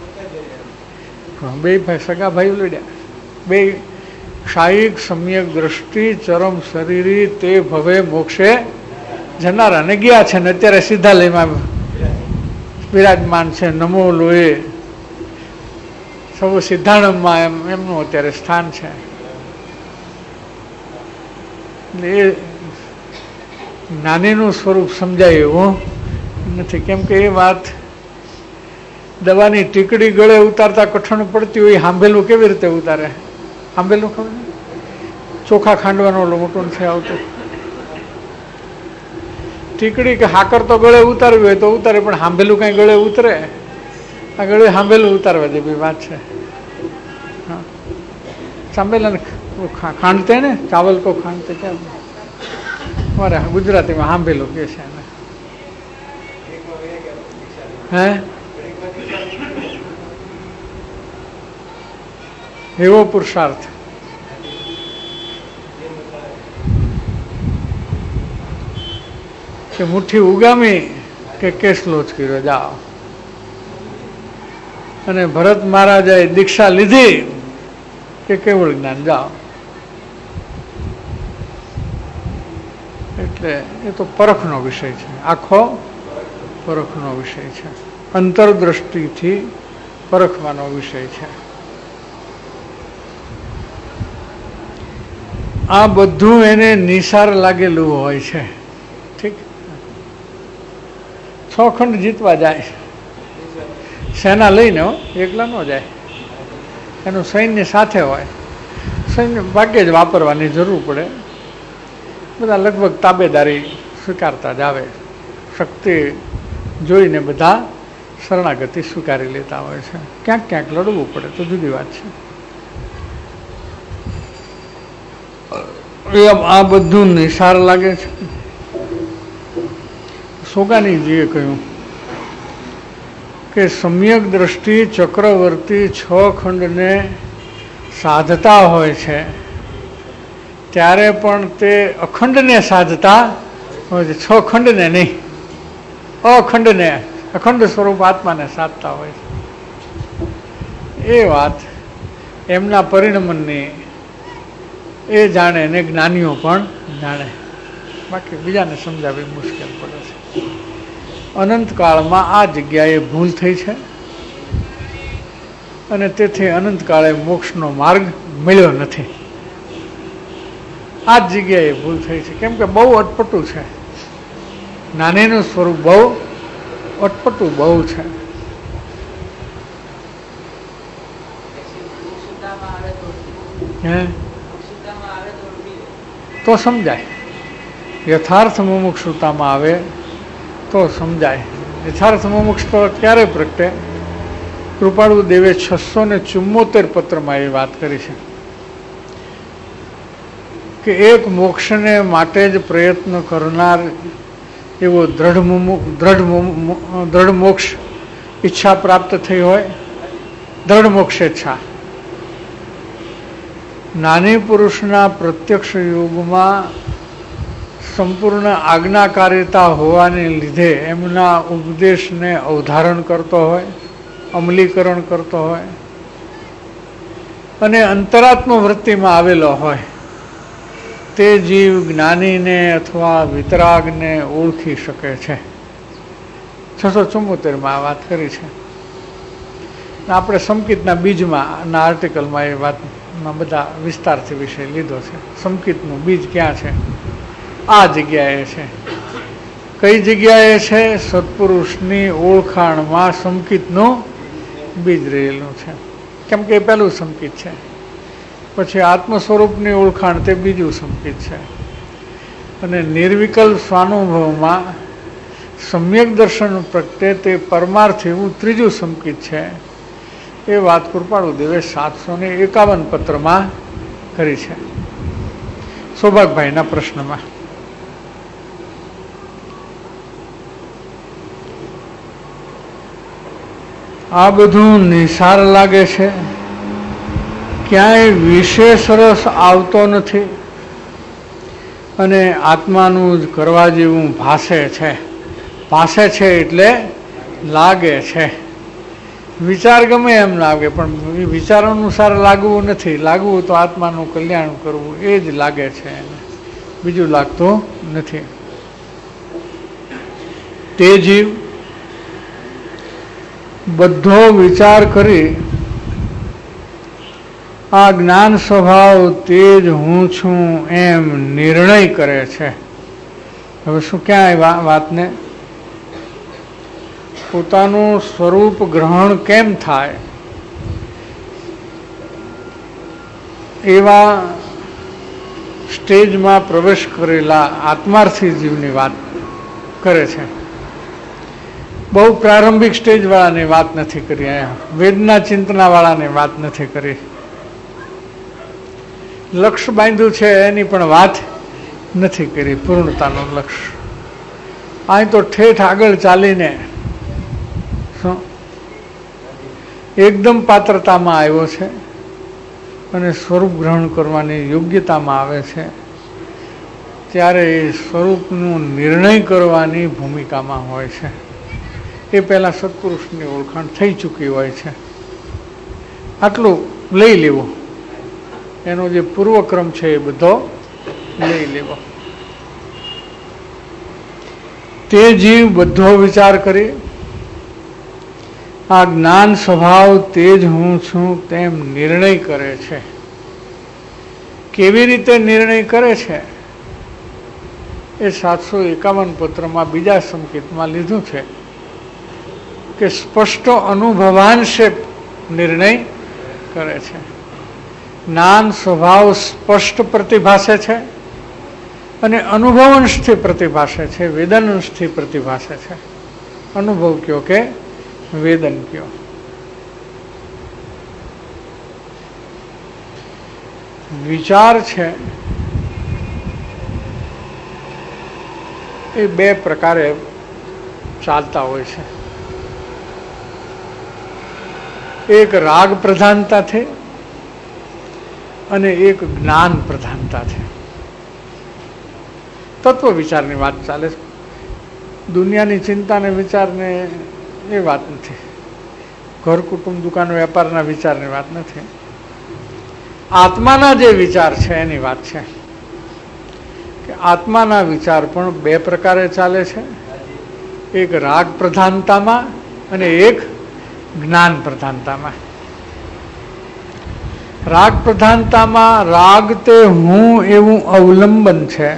બે ભાઈ સગા ભાઈઓ લડ્યા, બે શાયિક સમ્યક દ્રષ્ટિ ચરમ શરીરી તે ભવે મોક્ષે જનારા ને ગયા છે ને અત્યારે સિદ્ધાલયમાં વિરાજમાન છે. નમો લોહે સૌ સિદ્ધાણમમાં એમ એમનું અત્યારે સ્થાન છે. એ જ્ઞાનીનું સ્વરૂપ સમજાય એવું નથી. કેમ કે એ વાત દવાની ટીકડી ગળે ઉતારતા કઠણ પડતી હોય, સાંભેલું કેવી રીતે ઉતારે? સાંભેલું ખબર ને, ચોખા ખાંડવાનો ઓલો મોટો નથી આવતો. ટીકડી કે હાકર તો ગળે ઉતારવી હોય તો ઉતારે, પણ સાંભેલું કઈ ગળે ઉતરે? આ ગળે સાંભેલું ઉતારવા જેવી વાત છે. હા, સાંભેલા ખાંડતે ને, ચાવલ કો ખાંડતે ક્યાં મારે ગુજરાતીમાં સાંભેલું કે છે એને. હે, એવો પુરુષાર્થ કે મુઠ્ઠી ઉગામી કે કેસલો જ કર્યો જાઓ. અને ભરત મહારાજાએ દીક્ષા લીધી કે કેવળ જ્ઞાન જાઓ. એટલે એ તો પરખનો વિષય છે, આખો પરખનો વિષય છે, અંતરદ્રષ્ટિથી પરખવાનો વિષય છે. આ બધું એને નિસાર લાગેલું હોય છે. ઠીક, છ ખંડ જીતવા જાય, સેના લઈને એકલા ન જાય, એનું સૈન્ય સાથે હોય. સૈન્ય ભાગ્યે જ વાપરવાની જરૂર પડે, બધા લગભગ તાબેદારી સ્વીકારતા જ આવે. શક્તિ જોઈને બધા શરણાગતિ સ્વીકારી લેતા હોય છે. ક્યાંક ક્યાંક લડવું પડે તો જુદી વાત છે. આ બધું નિસાર લાગે છે. સોગાનીજીએ કહ્યું કે કે સમ્યક દ્રષ્ટિ ચક્રવર્તી છ ખંડને સાધતા હોય છે ત્યારે પણ તે અખંડને સાધતા હોય છે, છ ખંડને નહીં, અખંડને, અખંડ સ્વરૂપ આત્માને સાધતા હોય છે. એ વાત એમના પરિણમનની એ જાણે ને જ્ઞાનીઓ પણ જાણે, બાકી બીજાને સમજાવવી મુશ્કેલ પડે છે. અનંતકાળમાં આ જગ્યાએ ભૂલ થઈ છે અને તેથી અનંતકાળે મોક્ષનો માર્ગ મળ્યો નથી. આ જ જગ્યાએ ભૂલ થઈ છે, કેમ કે બહુ અટપટું છે, જ્ઞાનીનું સ્વરૂપ બહુ અટપટું બહુ છે. હે તો સમજાય, યથાર્થ મુમુક્ષુતામાં આવે તો સમજાય. યથાર્થ મુમુક્ષ તો ક્યારે પ્રગટે? કૃપાળુ દેવે છસો ને ચુમ્મોતેર પત્રમાં એ વાત કરી છે કે એક મોક્ષને માટે જ પ્રયત્ન કરનાર એવો દ્રઢ મુમુ દ્રઢ દ્રઢ મોક્ષ ઈચ્છા પ્રાપ્ત થઈ હોય, દ્રઢ મોક્ષ ઈચ્છા. નાની પુરુષના પ્રત્યક્ષ યુગમાં સંપૂર્ણ આજ્ઞાકારિતા હોવાને લીધે એમના ઉપદેશને અવધારણ કરતો હોય, અમલીકરણ કરતો હોય અને અંતરાત્મ વૃત્તિમાં આવેલો હોય તે જીવ જ્ઞાનીને અથવા વિતરાગને ઓળખી શકે છે. છસો ચુમ્મોતેરમાં આ વાત કરી છે. આપણે સંકિતના બીજમાં ના આર્ટિકલમાં એ વાતમાં બધા વિસ્તારથી વિષય લીધો છે. સંકિતનું બીજ ક્યાં છે? આ જગ્યાએ છે. કઈ જગ્યાએ છે? સત્પુરુષની ઓળખાણમાં સંકિતનું બીજ રહેલું છે. કેમ કે એ પહેલું સંકિત છે, પછી આત્મ સ્વરૂપની ઓળખાણ તે બીજું સંકિત છે, અને નિર્વિકલ્પ સ્વાનુભવમાં સમ્યક દર્શન પ્રગટે તે પરમાર્થ એવું ત્રીજું સંકિત છે. એ વાત કૃપાળુ દેવે સાતસો ને એકાવન પત્રમાં કરી છે સૌભાગભાઈના પ્રશ્નમાં. આ બધું નિસાર લાગે છે, ક્યાંય વિશેષ રસ આવતો નથી અને આત્માનું જ કરવા જેવું ભાસે છે. ભાસે છે એટલે લાગે છે. વિચાર ગમે એમ લાગે પણ વિચાર અનુસાર લાગવું નથી. લાગવું તો આત્માનું કલ્યાણ કરવું એ જ લાગે છે, બીજું લાગતું નથી. તે જીવ બધો વિચાર કરી આ જ્ઞાન સ્વભાવ તે જ હું છું એમ નિર્ણય કરે છે. હવે શું ક્યાંય વાતને પોતાનું સ્વરૂપ ગ્રહણ કેમ થાય એવા સ્ટેજમાં પ્રવેશ કરેલા આત્માર્થી જીવની વાત કરે છે. બહુ પ્રારંભિક સ્ટેજ વાળાની વાત નથી કરી, અહીંયા વેદના ચિંતના વાળાની વાત નથી કરી. લક્ષ્ય બાંધ્યું છે એની પણ વાત નથી કરી, પૂર્ણતાનું લક્ષ્ય. અહીં તો ઠેઠ આગળ ચાલીને શું એકદમ પાત્રતામાં આવ્યો છે અને સ્વરૂપ ગ્રહણ કરવાની યોગ્યતામાં આવે છે, ત્યારે એ સ્વરૂપનું નિર્ણય કરવાની ભૂમિકામાં હોય છે. એ પહેલાં સત્પુરુષની ઓળખાણ થઈ ચૂકી હોય છે. આટલું લઈ લેવું, એનો જે પૂર્વક્રમ છે એ બધો લઈ લેવો. તે જીવ બધો વિચાર કરી આ જ્ઞાન સ્વભાવ તે જ હું છું તેમ નિર્ણય કરે છે. કેવી રીતે નિર્ણય કરે છે એ સાતસો એકાવન પત્રમાં બીજા સંકેતમાં લીધું છે કે સ્પષ્ટ અનુભવાંશે નિર્ણય કરે છે. જ્ઞાન સ્વભાવ સ્પષ્ટ પ્રતિભાસે છે અને અનુભવંશથી પ્રતિભાસે છે, વેદનંશથી પ્રતિભાસે છે. અનુભવ કયો કે વેદન કયો. વિચાર છે એ બે પ્રકારે ચાલતા હોય છે. એક રાગ પ્રધાનતા છે અને એક જ્ઞાન પ્રધાનતા છે. તત્વ વિચારની વાત ચાલે છે. દુનિયાની ચિંતા ને વિચારને એ વાત નથી. ઘર કુટુંબ દુકાન વેપારના વિચારની વાત નથી. આત્માના જે વિચાર છે એની વાત છે કે આત્માના વિચાર પણ બે પ્રકારે ચાલે છે. એક રાગ પ્રધાનતામાં અને એક જ્ઞાન પ્રધાનતામાં. રાગ પ્રધાનતામાં રાગ તે હું એવું અવલંબન છે.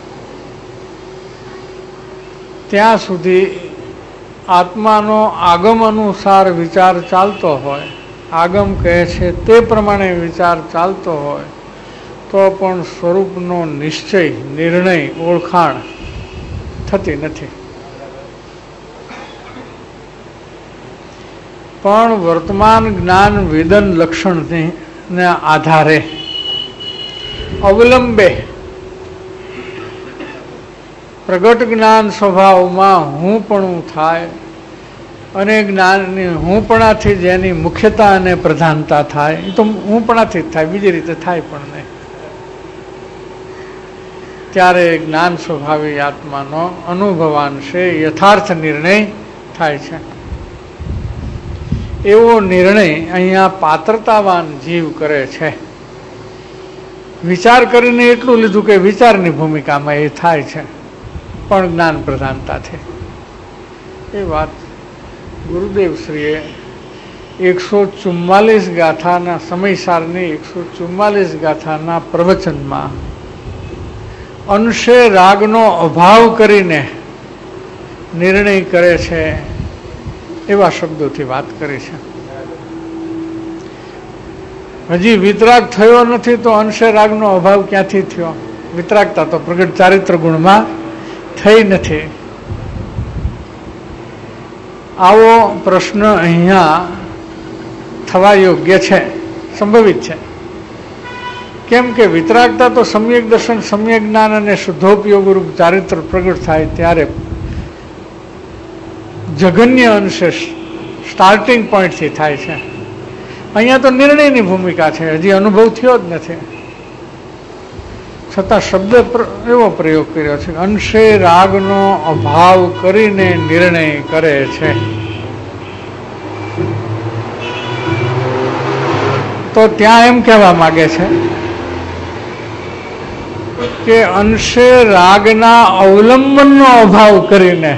ત્યાં સુધી આત્માનો આગમ અનુસાર વિચાર ચાલતો હોય, આગમ કહે છે તે પ્રમાણે વિચાર ચાલતો હોય તો પણ સ્વરૂપનો નિશ્ચય, નિર્ણય, ઓળખાણ થતી નથી. પણ વર્તમાન જ્ઞાન વેદન લક્ષણને આધારે અવલંબે પ્રગટ જ્ઞાન સ્વભાવમાં હું પણ થાય અને જ્ઞાનની હુંપણાથી જેની મુખ્યતા અને પ્રધાનતા થાય એ તો હુંપણાથી જ થાય, બીજી રીતે થાય પણ નહીં. ત્યારે જ્ઞાન સ્વભાવી આત્માનો અનુભવાંશે યથાર્થ નિર્ણય થાય છે. એવો નિર્ણય અહીંયા પાત્રતાવાન જીવ કરે છે. વિચાર કરીને એટલું લીધું કે વિચારની ભૂમિકામાં એ થાય છે, પણ જ્ઞાન પ્રધાનતાથી. એ વાત ગુરુદેવશ્રીએ એકસો ચુમ્માલીસ ગાથાના સમયસારની એકસો ચુમ્માલીસ ગાથાના પ્રવચનમાં અંશે રાગનો અભાવ કરીને નિર્ણય કરે છે એવા શબ્દોથી વાત કરી છે. હજી વિતરાગ થયો નથી તો અંશે રાગનો અભાવ ક્યાંથી થયો? વિતરાગતા તો પ્રગટ ચારિત્ર ગુણમાં થઈ નથી. આવો પ્રશ્ન અહીંયા થવા યોગ્ય છે, સંભવિત છે. કેમ કે વિતરાગતા તો સમ્યક દર્શન, સમ્યક જ્ઞાન અને શુદ્ધોપયોગ રૂપ ચારિત્ર પ્રગટ થાય ત્યારે જઘન્ય અંશે સ્ટાર્ટિંગ પોઈન્ટથી થાય છે. અહીંયા તો નિર્ણયની ભૂમિકા છે, હજી અનુભવ થયો જ નથી. છતાં શબ્દ એવો પ્રયોગ કર્યો છે, અંશે રાગનો અભાવ કરીને નિર્ણય કરે છે. તો ત્યાં એમ કહેવા માંગે છે કે અંશે રાગના અવલંબનનો અભાવ કરીને,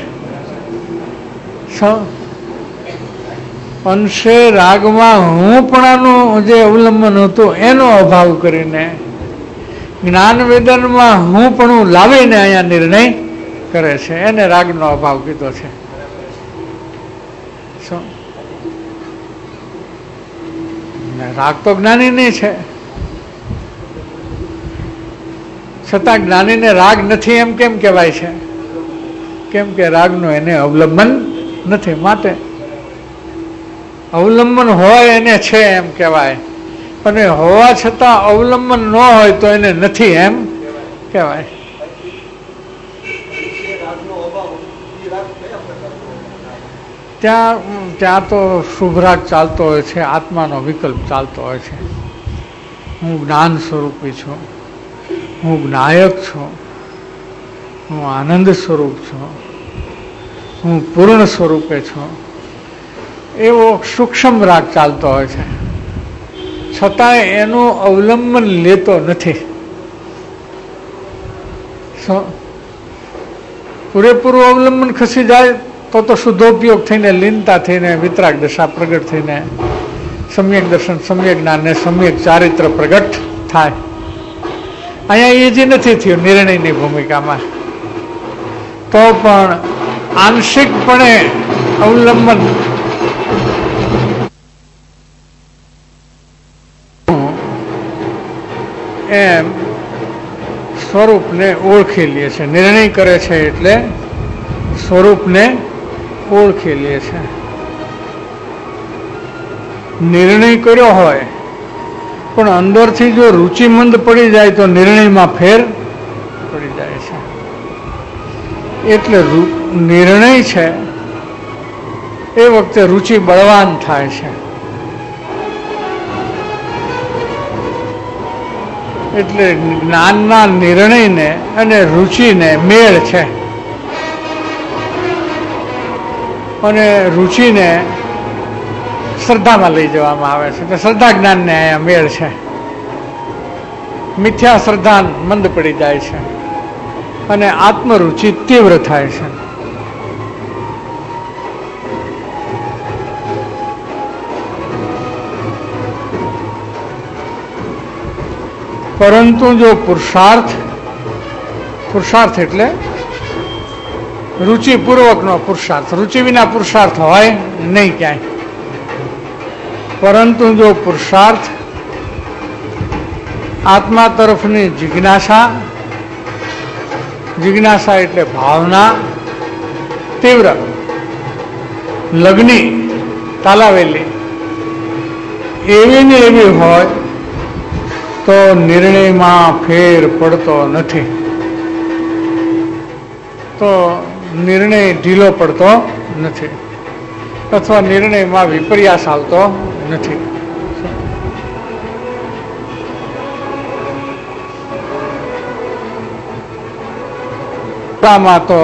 અંશે રાગમાં હુંપણાનું જે અવલંબન હતું એનો અભાવ કરીને જ્ઞાન વેદનમાં હુંપણું લાવીને અહીંયા નિર્ણય કરે છે. એને રાગનો અભાવ કીધો છે. શું રાગ તો જ્ઞાની નહીં છે, છતાં જ્ઞાનીને રાગ નથી એમ કેમ કહેવાય છે? કેમ કે રાગનું એને અવલંબન નથી. માટે અવલંબન હોય એને છે એમ કહેવાય, અને હોવા છતાં અવલંબન ન હોય તો એને નથી એમ કહેવાય. ત્યાં ત્યાં તો શુભરાગ ચાલતો હોય છે, આત્માનો વિકલ્પ ચાલતો હોય છે. હું જ્ઞાન સ્વરૂપી છું, હું જ્ઞાયક છું, હું આનંદ સ્વરૂપ છું, હું પૂર્ણ સ્વરૂપે છું, એવો સૂક્ષ્મ રાગ ચાલતો હોય છે. છતાંય એનું અવલંબન લેતો નથી. પૂરેપૂરું અવલંબન ખસી જાય તો તો શુદ્ધોપયોગ થઈને, લીનતા થઈને, વિતરાગ દશા પ્રગટ થઈને સમ્યક દર્શન, સમ્યક જ્ઞાન ને સમ્યક ચારિત્ર પ્રગટ થાય. અહીંયા એ જે નથી થયું નિર્ણયની ભૂમિકામાં, તો પણ આંશિકપણે અવલંબન એમ સ્વરૂપને ઓળખી લે છે. નિર્ણય કરે છે એટલે સ્વરૂપને ઓળખી લે છે. નિર્ણય કર્યો હોય પણ અંદરથી જો રુચિમંદ પડી જાય તો નિર્ણયમાં ફેર પડી જાય છે. એટલે નિર્ણય છે એ વખતે રુચિ બળવાન થાય છે. એટલે જ્ઞાનના નિર્ણયને અને રુચિને મેળ છે, અને રુચિને શ્રદ્ધામાં લઈ જવામાં આવે છે. એટલે શ્રદ્ધા જ્ઞાનને અહીંયા મેળ છે. મિથ્યા શ્રદ્ધા મંદ પડી જાય છે અને આત્મરુચિ તીવ્ર થાય છે. પરંતુ જો પુરુષાર્થ, પુરુષાર્થ એટલે રુચિપૂર્વકનો પુરુષાર્થ, રુચિ વિના પુરુષાર્થ હોય નહીં ક્યાંય. પરંતુ જો પુરુષાર્થ આત્મા તરફની જિજ્ઞાસા, જિજ્ઞાસા એટલે ભાવના તીવ્ર, લગ્ની, તાલાવેલી એવી ને એવી હોય તો નિર્ણયમાં ફેર પડતો નથી. તો નિર્ણય ઢીલો પડતો નથી અથવા નિર્ણયમાં વિપર્યાસ આવતો નથી. માં તો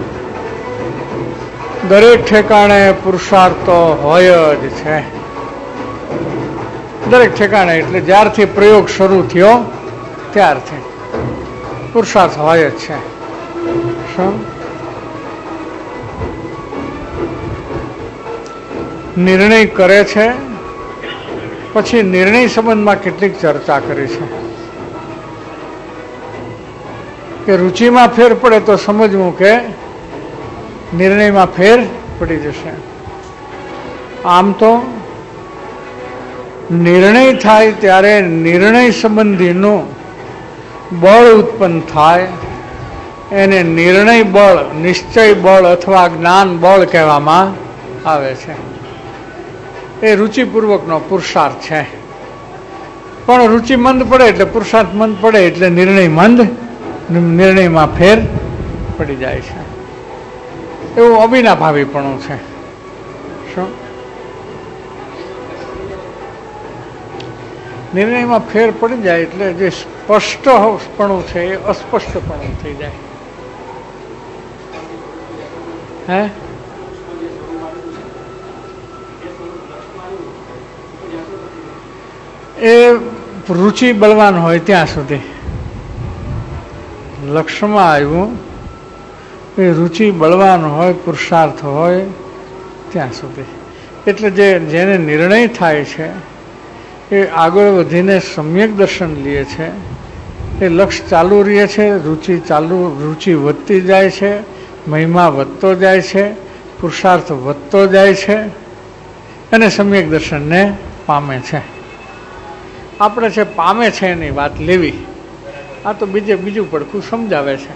દરેક ઠેકાણે પુરુષાર્થ તો હોય જ છે. દરેક ઠેકાણે એટલે જ્યારથી પ્રયોગ શરૂ થયો ત્યારથી પુરુષાર્થ હોય જ છે. શું નિર્ણય કરે છે, પછી નિર્ણય સંબંધમાં કેટલીક ચર્ચા કરી છે કે રુચિમાં ફેર પડે તો સમજવું કે નિર્ણયમાં ફેર પડી જશે. આમ તો નિર્ણય થાય ત્યારે નિર્ણય સંબંધીનું બળ ઉત્પન્ન થાય એને નિર્ણય બળ, નિશ્ચય બળ અથવા જ્ઞાન બળ કહેવામાં આવે છે. એ રુચિપૂર્વકનો પુરુષાર્થ છે. પણ રુચિ મંદ પડે એટલે પુરુષાર્થ મંદ પડે એટલે નિર્ણય મંદ, નિર્ણયમાં ફેર પડી જાય છે. એવું અવિનાભાવીપણું છે. શું નિર્ણયમાં ફેર પડી જાય એટલે જે સ્પષ્ટપણું છે એ અસ્પષ્ટપણું થઈ જાય. હે એ રુચિ બળવાન હોય ત્યાં સુધી. લક્ષ્યમાં આવ્યું એ રુચિ બળવાન હોય, પુરુષાર્થ હોય ત્યાં સુધી. એટલે જે જેને નિર્ણય થાય છે એ આગળ વધીને સમ્યક દર્શન લે છે. એ લક્ષ્ય ચાલુ રહે છે, રુચિ ચાલુ, રુચિ વધતી જાય છે, મહિમા વધતો જાય છે, પુરુષાર્થ વધતો જાય છે અને સમ્યક દર્શનને પામે છે. આપણે છે પામે છે એની વાત લેવી, આ તો બીજે બીજું પડખું સમજાવે છે.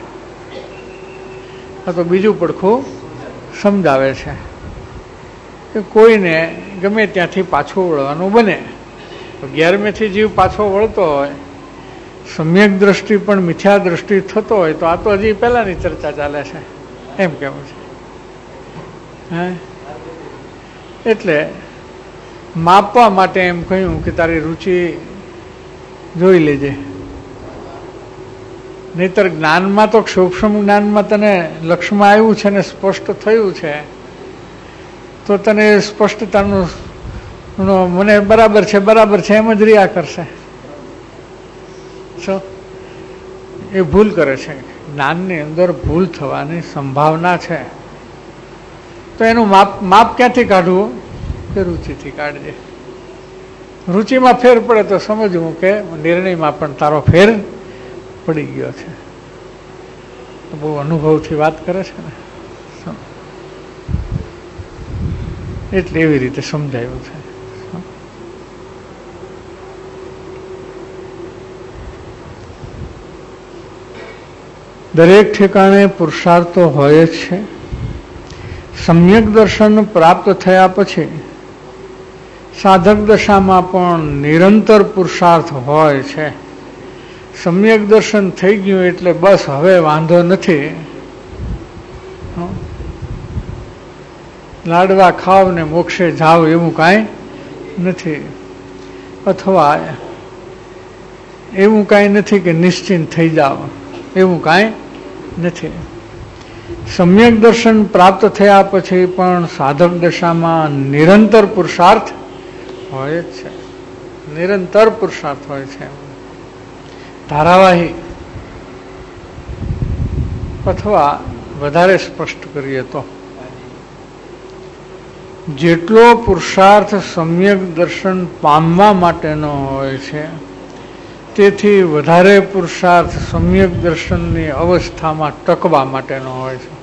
આ તો બીજું પડખું સમજાવે છે કે કોઈને ગમે ત્યાંથી પાછું વળવાનું બને. અગિયારમેથી જીવ પાછો વળતો હોય, સમ્યક દ્રષ્ટિ પણ મિથ્યા દ્રષ્ટિ થતો હોય તો આ તો હજી પહેલાંની ચર્ચા ચાલે છે એમ કહેવું છે. હે એટલે માપવા માટે એમ કહ્યું કે તારી રુચિ જોઈ લેજે. નહીતર જ્ઞાનમાં તો સૂક્ષ્મ જ્ઞાનમાં તને લક્ષ્યમાં આવ્યું છે ને સ્પષ્ટ થયું છે તો તને સ્પષ્ટતાનું મને બરાબર છે બરાબર છે એમ જ રહ્યા કરશે. શું એ ભૂલ કરે છે. જ્ઞાનની અંદર ભૂલ થવાની સંભાવના છે. તો એનું માપ માપ ક્યાંથી કાઢવું કે રુચિથી કાઢજે. રુચિમાં ફેર પડે તો સમજવું કે નિર્ણયમાં પણ તારો ફેર પડી ગયો છે. બહુ અનુભવથી વાત કરે છે ને, એટલે એવી રીતે સમજાયું છે. દરેક ઠેકાણે પુરુષાર્થ તો હોય જ છે. સમ્યક દર્શન પ્રાપ્ત થયા પછી સાધક દશામાં પણ નિરંતર પુરુષાર્થ હોય છે. સમ્યક દર્શન થઈ ગયું એટલે બસ હવે વાંધો નથી, લાડવા ખાવ ને મોક્ષે જાવ એવું કાંઈ નથી. અથવા એવું કાંઈ નથી કે નિશ્ચિંત થઈ જાવ, એવું કાંઈ નથી. સમ્યક દર્શન પ્રાપ્ત થયા પછી પણ સાધક દશામાં નિરંતર પુરુષાર્થ હોય જ છે, નિરંતર પુરુષાર્થ હોય છે, ધારાવાહી. અથવા વધારે સ્પષ્ટ કરીએ તો જેટલો પુરુષાર્થ સમ્યક દર્શન પામવા માટેનો હોય છે તેથી વધારે પુરુષાર્થ સમ્યક દર્શનની અવસ્થામાં ટકવા માટેનો હોય છે.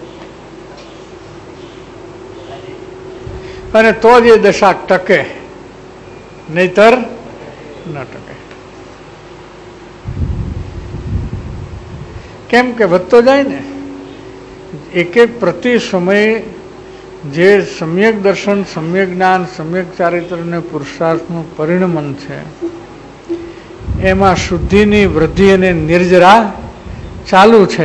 અને તો જ એ દશા ટકે, નહીતર ન ટકે. કેમ કે વધતો જાય ને, એક એક પ્રતિ સમયે જે સમ્યક દર્શન, સમ્યક જ્ઞાન, સમ્યક ચારિત્ર અને પુરુષાર્થનું પરિણમન છે એમાં શુદ્ધિની વૃદ્ધિ અને નિર્જરા ચાલુ છે.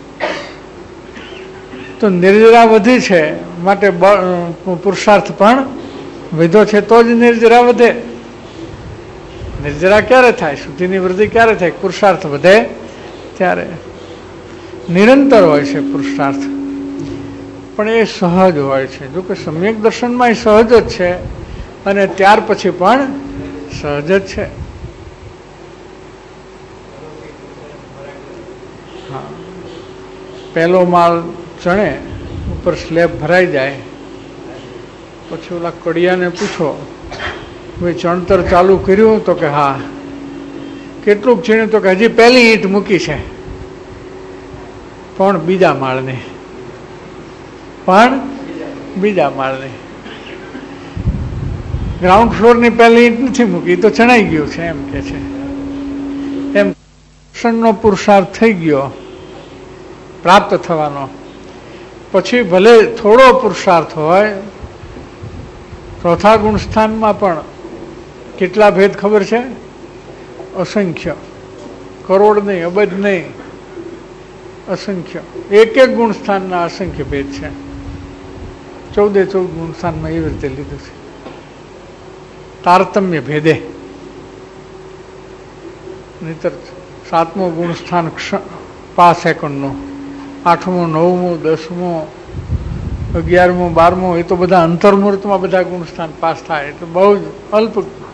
તો નિર્જરા વધી છે માટે પુરુષાર્થ પણ વધ્યો છે, તો જ નિર્જરા વધે. નિર્જરા ક્યારે થાય? શુદ્ધિની વૃદ્ધિ ક્યારે થાય? પુરુષાર્થ વધે ત્યારે. નિરંતર હોય છે પુરુષાર્થ, પણ એ સહજ હોય છે. જો કે સમ્યક દર્શનમાં એ સહજ જ છે અને ત્યાર પછી પણ સહજ જ છે. હા, પહેલો માળ ચણે ઉપર સ્લેબ ભરાઈ જાય પછી ઓલા કડિયાને પૂછો ભાઈ ચણતર ચાલુ કર્યું? તો કે હા. કેટલુંક ચીણ્યું? તો કે હજી પહેલી ઈંટ મૂકી છે, પણ બીજા માળની, પણ બીજા માળની. ગ્રાઉન્ડ ફ્લોરની પહેલી ઈંટ નથી મૂકી, તો ચણાઈ ગયું છે એમ કે છે. એમ દર્શનનો પુરુષાર્થ થઈ ગયો પ્રાપ્ત થવાનો. પછી ભલે થોડો પુરુષાર્થ હોય, ચોથા ગુણસ્થાનમાં પણ કેટલા ભેદ ખબર છે? અસંખ્ય. કરોડ નહીં, અબજ નહીં, અસંખ્ય. એક એક ગુણસ્થાનના અસંખ્ય ભેદ છે. ચૌદે ચૌદ ગુણસ્થાનમાં એવી રીતે લીધું છે, તારતમ્ય ભેદે. નહીતર સાતમું ગુણસ્થાન પાંચ સેકન્ડનું, આઠમું, નવમું, દસમું, અગિયારમું, બારમું, એ તો બધા અંતર્મુહૂર્તમાં બધા ગુણસ્થાન પાસ થાય. એટલે બહુ જ અલ્પ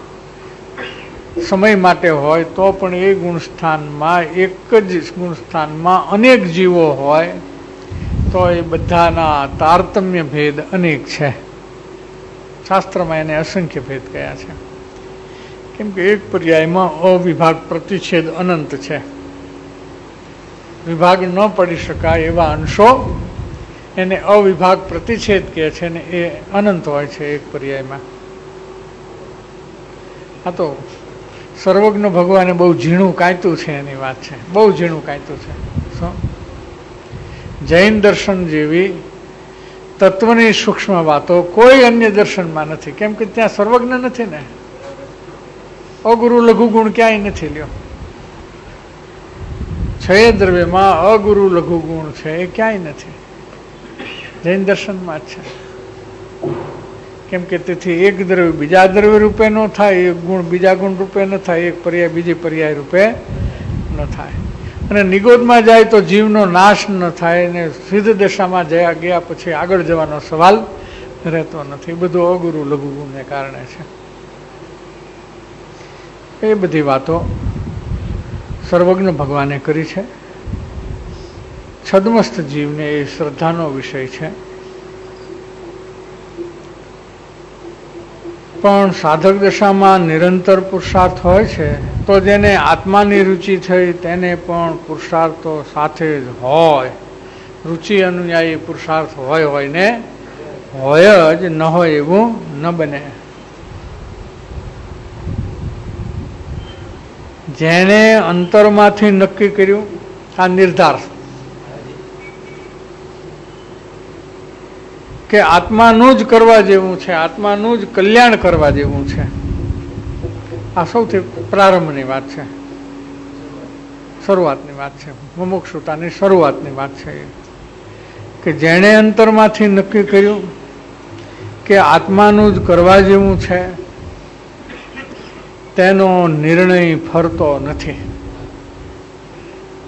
સમય માટે હોય તો પણ એ ગુણસ્થાનમાં, એક જ ગુણસ્થાનમાં અનેક જીવો હોય તો એ બધાના તારતમ્ય ભેદ અનેક છે. શાસ્ત્રમાં એને અસંખ્ય ભેદ કયા છે. કેમ કે એક પર્યાયમાં અવિભાગ પ્રતિછેદ અનંત છે. વિભાગ ન પડી શકાય એવા અંશો એને અવિભાગ પ્રતિછેદ કહે છે ને એ અનંત હોય છે એક પર્યાયમાં. આ તો સર્વજ્ઞ ભગવાને બહુ ઝીણું કાંત્યું છે એની વાત છે, બહુ ઝીણું કાંત્યું છે. શું? જૈન દર્શન જેવી તત્વની સૂક્ષ્મ વાતો કોઈ અન્ય દર્શનમાં નથી. કેમ કે ત્યાં સર્વજ્ઞ નથી ને. અગુરુ લઘુ ગુણ ક્યાંય નથી લ્યો. છય દ્રવ્યમાં અગુરુ લઘુ ગુણ છે એ ક્યાંય નથી, જૈન દર્શનમાં જ છે. કેમ કે તેથી એક દ્રવ્ય બીજા દ્રવ્ય રૂપે ન થાય, એક ગુણ બીજા ગુણ રૂપે ન થાય, એક પર્યાય બીજી પર્યાય રૂપે ન થાય. અને નિગોદમાં જાય તો જીવનો નાશ ન થાય, ને સિદ્ધ દશામાં જયા ગયા પછી આગળ જવાનો સવાલ રહેતો નથી. બધું અગુરુ લઘુ ગુણને કારણે છે. એ બધી વાતો સર્વજ્ઞ ભગવાને કરી છે. છદ્મસ્થ જીવને એ શ્રદ્ધાનો વિષય છે. પણ સાધક દશામાં નિરંતર પુરુષાર્થ હોય છે તો જેને આત્માની રુચિ થઈ તેને પણ પુરુષાર્થો સાથે જ હોય. રુચિ અનુયાયી પુરુષાર્થ હોય હોય ને હોય જ, ન હોય એવું ન બને. જેણે અંતરમાંથી નક્કી કર્યું આ નિર્ધાર કે આત્માનું જ કરવા જેવું છે, આત્માનું જ કલ્યાણ કરવા જેવું છે, આ સૌથી પ્રારંભની વાત છે, શરૂઆતની વાત છે, મુમુક્ષુતાની શરૂઆતની વાત છે. કે જેણે અંતરમાંથી નક્કી કર્યું કે આત્માનું જ કરવા જેવું છે તેનો નિર્ણય ફરતો નથી.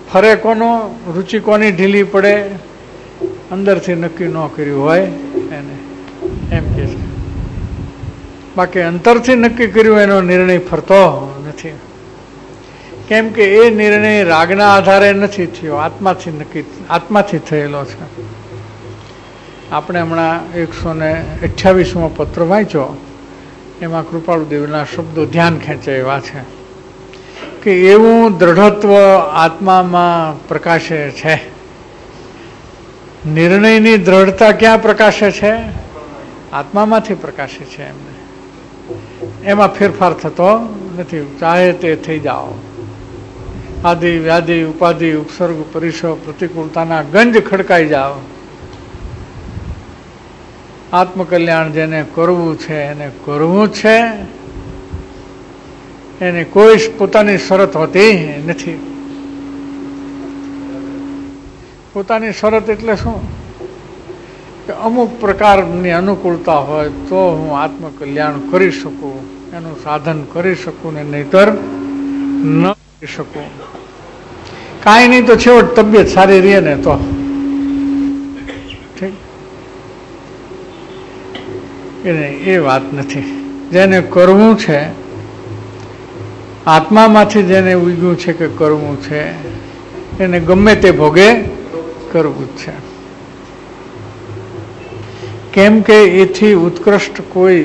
ફરે કોનો, રુચિ કોની ઢીલી પડે, અંદરથી નક્કી ન કર્યું હોય એને એમ કે છે. બાકી અંતરથી નક્કી કર્યું એનો નિર્ણય ફરતો નથી. કેમ કે એ નિર્ણય રાગના આધારે નથી થયો, આત્માથી નક્કી આત્માથી થયેલો છે. આપણે હમણાં એકસો ને અઠ્યાવીસમો પત્ર વાંચ્યો, એમાં કૃપાળુદેવના શબ્દો ધ્યાન ખેંચે એવા છે કે એવું દ્રઢત્વ આત્મામાં પ્રકાશે છે. નિર્ણયની દ્રઢતા ક્યાં પ્રકાશે છે? આત્મામાંથી પ્રકાશે છે. એમને એમાં ફેરફાર થતો નથી. ચાહે તે થઈ જાઓ. આદિ વ્યાધિ ઉપાધિ ઉપસર્ગ પરિસર પ્રતિકૂળતાના ગંજ ખડકાઈ જાઓ. આત્મકલ્યાણ જેને કરવું છે એને કરવું છે. એને કોઈ પોતાની શરત હોતી નથી. પોતાની શરત એટલે શું? કે અમુક પ્રકારની અનુકૂળતા હોય તો હું આત્મકલ્યાણ કરી શકું, એનું સાધન કરી શકું, ને નહીતર ન કરી શકું. કાંઈ નહીં તો છેવટ તબિયત સારી રહે ને તો ઠીક. એ વાત નથી. જેને કરવું છે, આત્મામાંથી જેને ઉગ્યું છે કે કરવું છે, એને ગમે તે ભોગે કરવું જ છે. કેમ કે એથી ઉત્કૃષ્ટ કોઈ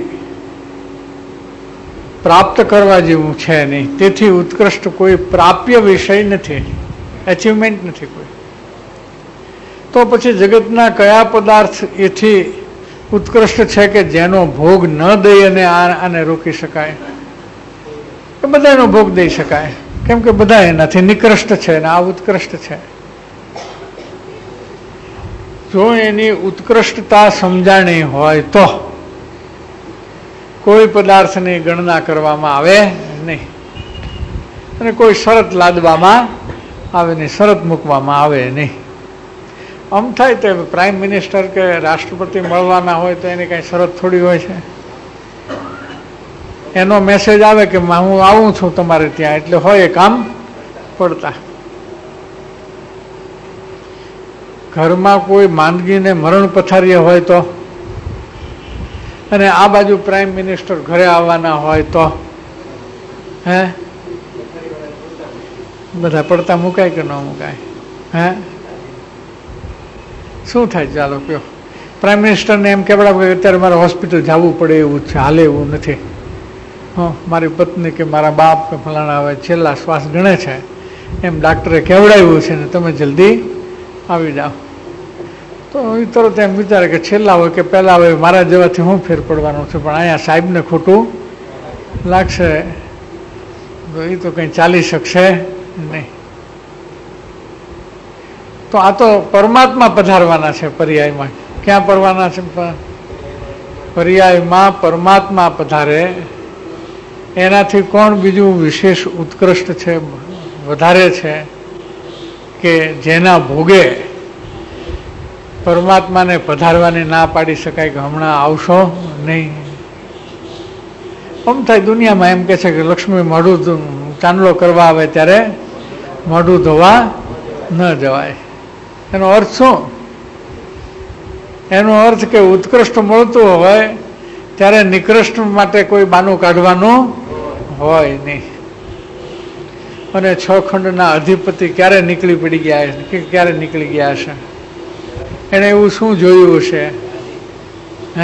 પ્રાપ્ત કરવા જેવું છે નહીં. તેથી ઉત્કૃષ્ટ કોઈ પ્રાપ્ય વિષય નથી, એચિવમેન્ટ નથી કોઈ. તો પછી જગતના કયા પદાર્થ એથી ઉત્કૃષ્ટ છે કે જેનો ભોગ ન દઈ અને આને રોકી શકાય? કે બધાનો ભોગ દઈ શકાય, કેમ કે બધા એનાથી નિકૃષ્ટ છે અને આ ઉત્કૃષ્ટ છે. જો એની ઉત્કૃષ્ટતા સમજાણી હોય તો કોઈ પદાર્થની ગણના કરવામાં આવે નહીં, અને કોઈ શરત લાદવામાં આવે નહીં, શરત મૂકવામાં આવે નહીં. આમ થાય તો પ્રાઇમ મિનિસ્ટર કે રાષ્ટ્રપતિ મળવાના હોય તો એની કાંઈ શરત થોડી હોય છે? એનો મેસેજ આવે કે હું આવું છું તમારે ત્યાં, એટલે હોય એ કામ પડતા. ઘરમાં કોઈ માંદગીને મરણ પથારીએ હોય તો, અને આ બાજુ પ્રાઇમ મિનિસ્ટર ઘરે આવવાના હોય તો હે બધા પડતા મુકાય કે ન મુકાય? હે શું થાય? ચાલો કયો. પ્રાઇમ મિનિસ્ટરને એમ કહેવાય કે અત્યારે મારે હોસ્પિટલ જવું પડે એવું છે, હાલે એવું નથી. હા, મારી પત્ની કે મારા બાપ કે ફલાણા હવે છેલ્લા શ્વાસ ગણે છે, એમ ડાક્ટરે કહેવડાવ્યું છે ને તમે જલ્દી આવી જાઓ. તો એ તરત એમ વિચારે કે છેલ્લા હોય કે પહેલાં હોય, મારા જેવાથી હું ફેર પડવાનું છે, પણ અહીંયા સાહેબને ખોટું લાગશે તો એ તો કંઈ ચાલી શકશે નહીં. તો આ તો પરમાત્મા પધારવાના છે પર્યાયમાં. ક્યાં પરવાના છે? પર્યાયમાં પરમાત્મા પધારે. એનાથી કોણ બીજું વિશેષ ઉત્કૃષ્ટ છે, વધારે છે કે જેના ભોગે પરમાત્માને પધારવાની ના પાડી શકાય કે હમણાં આવશો નહીં? આમ થાય દુનિયામાં એમ કે છે કે લક્ષ્મી મોઢું ચાંદલો કરવા આવે ત્યારે મોઢું ધોવા ન જવાય. એનો અર્થ શું? એનો અર્થ કે ઉત્કૃષ્ટ મળતું હોય ત્યારે નિકૃષ્ટ માટે કોઈ બાનું કાઢવાનું હોય નહીં. અને છ ખંડના અધિપતિ ક્યારે નીકળી પડી ગયા કે ક્યારે નીકળી ગયા હશે? એને એવું શું જોયું હશે હે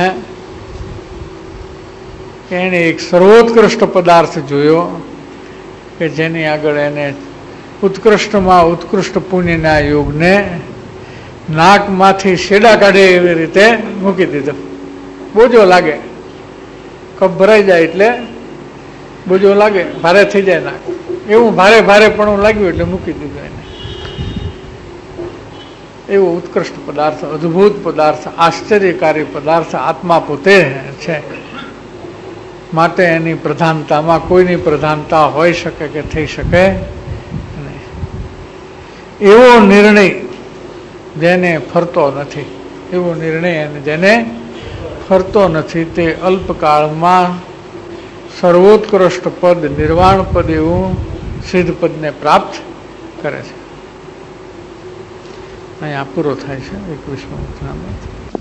કે એને એક સર્વોત્કૃષ્ટ પદાર્થ જોયો કે જેની આગળ એને ઉત્કૃષ્ટમાં ઉત્કૃષ્ટ પુણ્યના યોગને નાકમાંથી શેડા કાઢે એવી રીતે મૂકી દીધો. બોજો લાગે, કપ ભરાઈ જાય એટલે બોજો લાગે, ભારે થઈ જાય નાક, એવું ભારે ભારે પણ લાગ્યું એટલે મૂકી દીધું એને. એવો ઉત્કૃષ્ટ પદાર્થ, અદ્ભુત પદાર્થ, આશ્ચર્યકારી પદાર્થ આત્મા પોતે છે. માટે એની પ્રધાનતામાં કોઈની પ્રધાનતા હોઈ શકે કે થઈ શકે નહીં. એવો નિર્ણય જેને ફરતો નથી, એવો નિર્ણય જેને ફરતો નથી તે અલ્પકાળમાં સર્વોત્કૃષ્ટ પદ, નિર્વાણ પદ એવું સિદ્ધ પદને પ્રાપ્ત કરે છે. અહીંયા પૂરો થાય છે એકવીસમો વચનામૃત.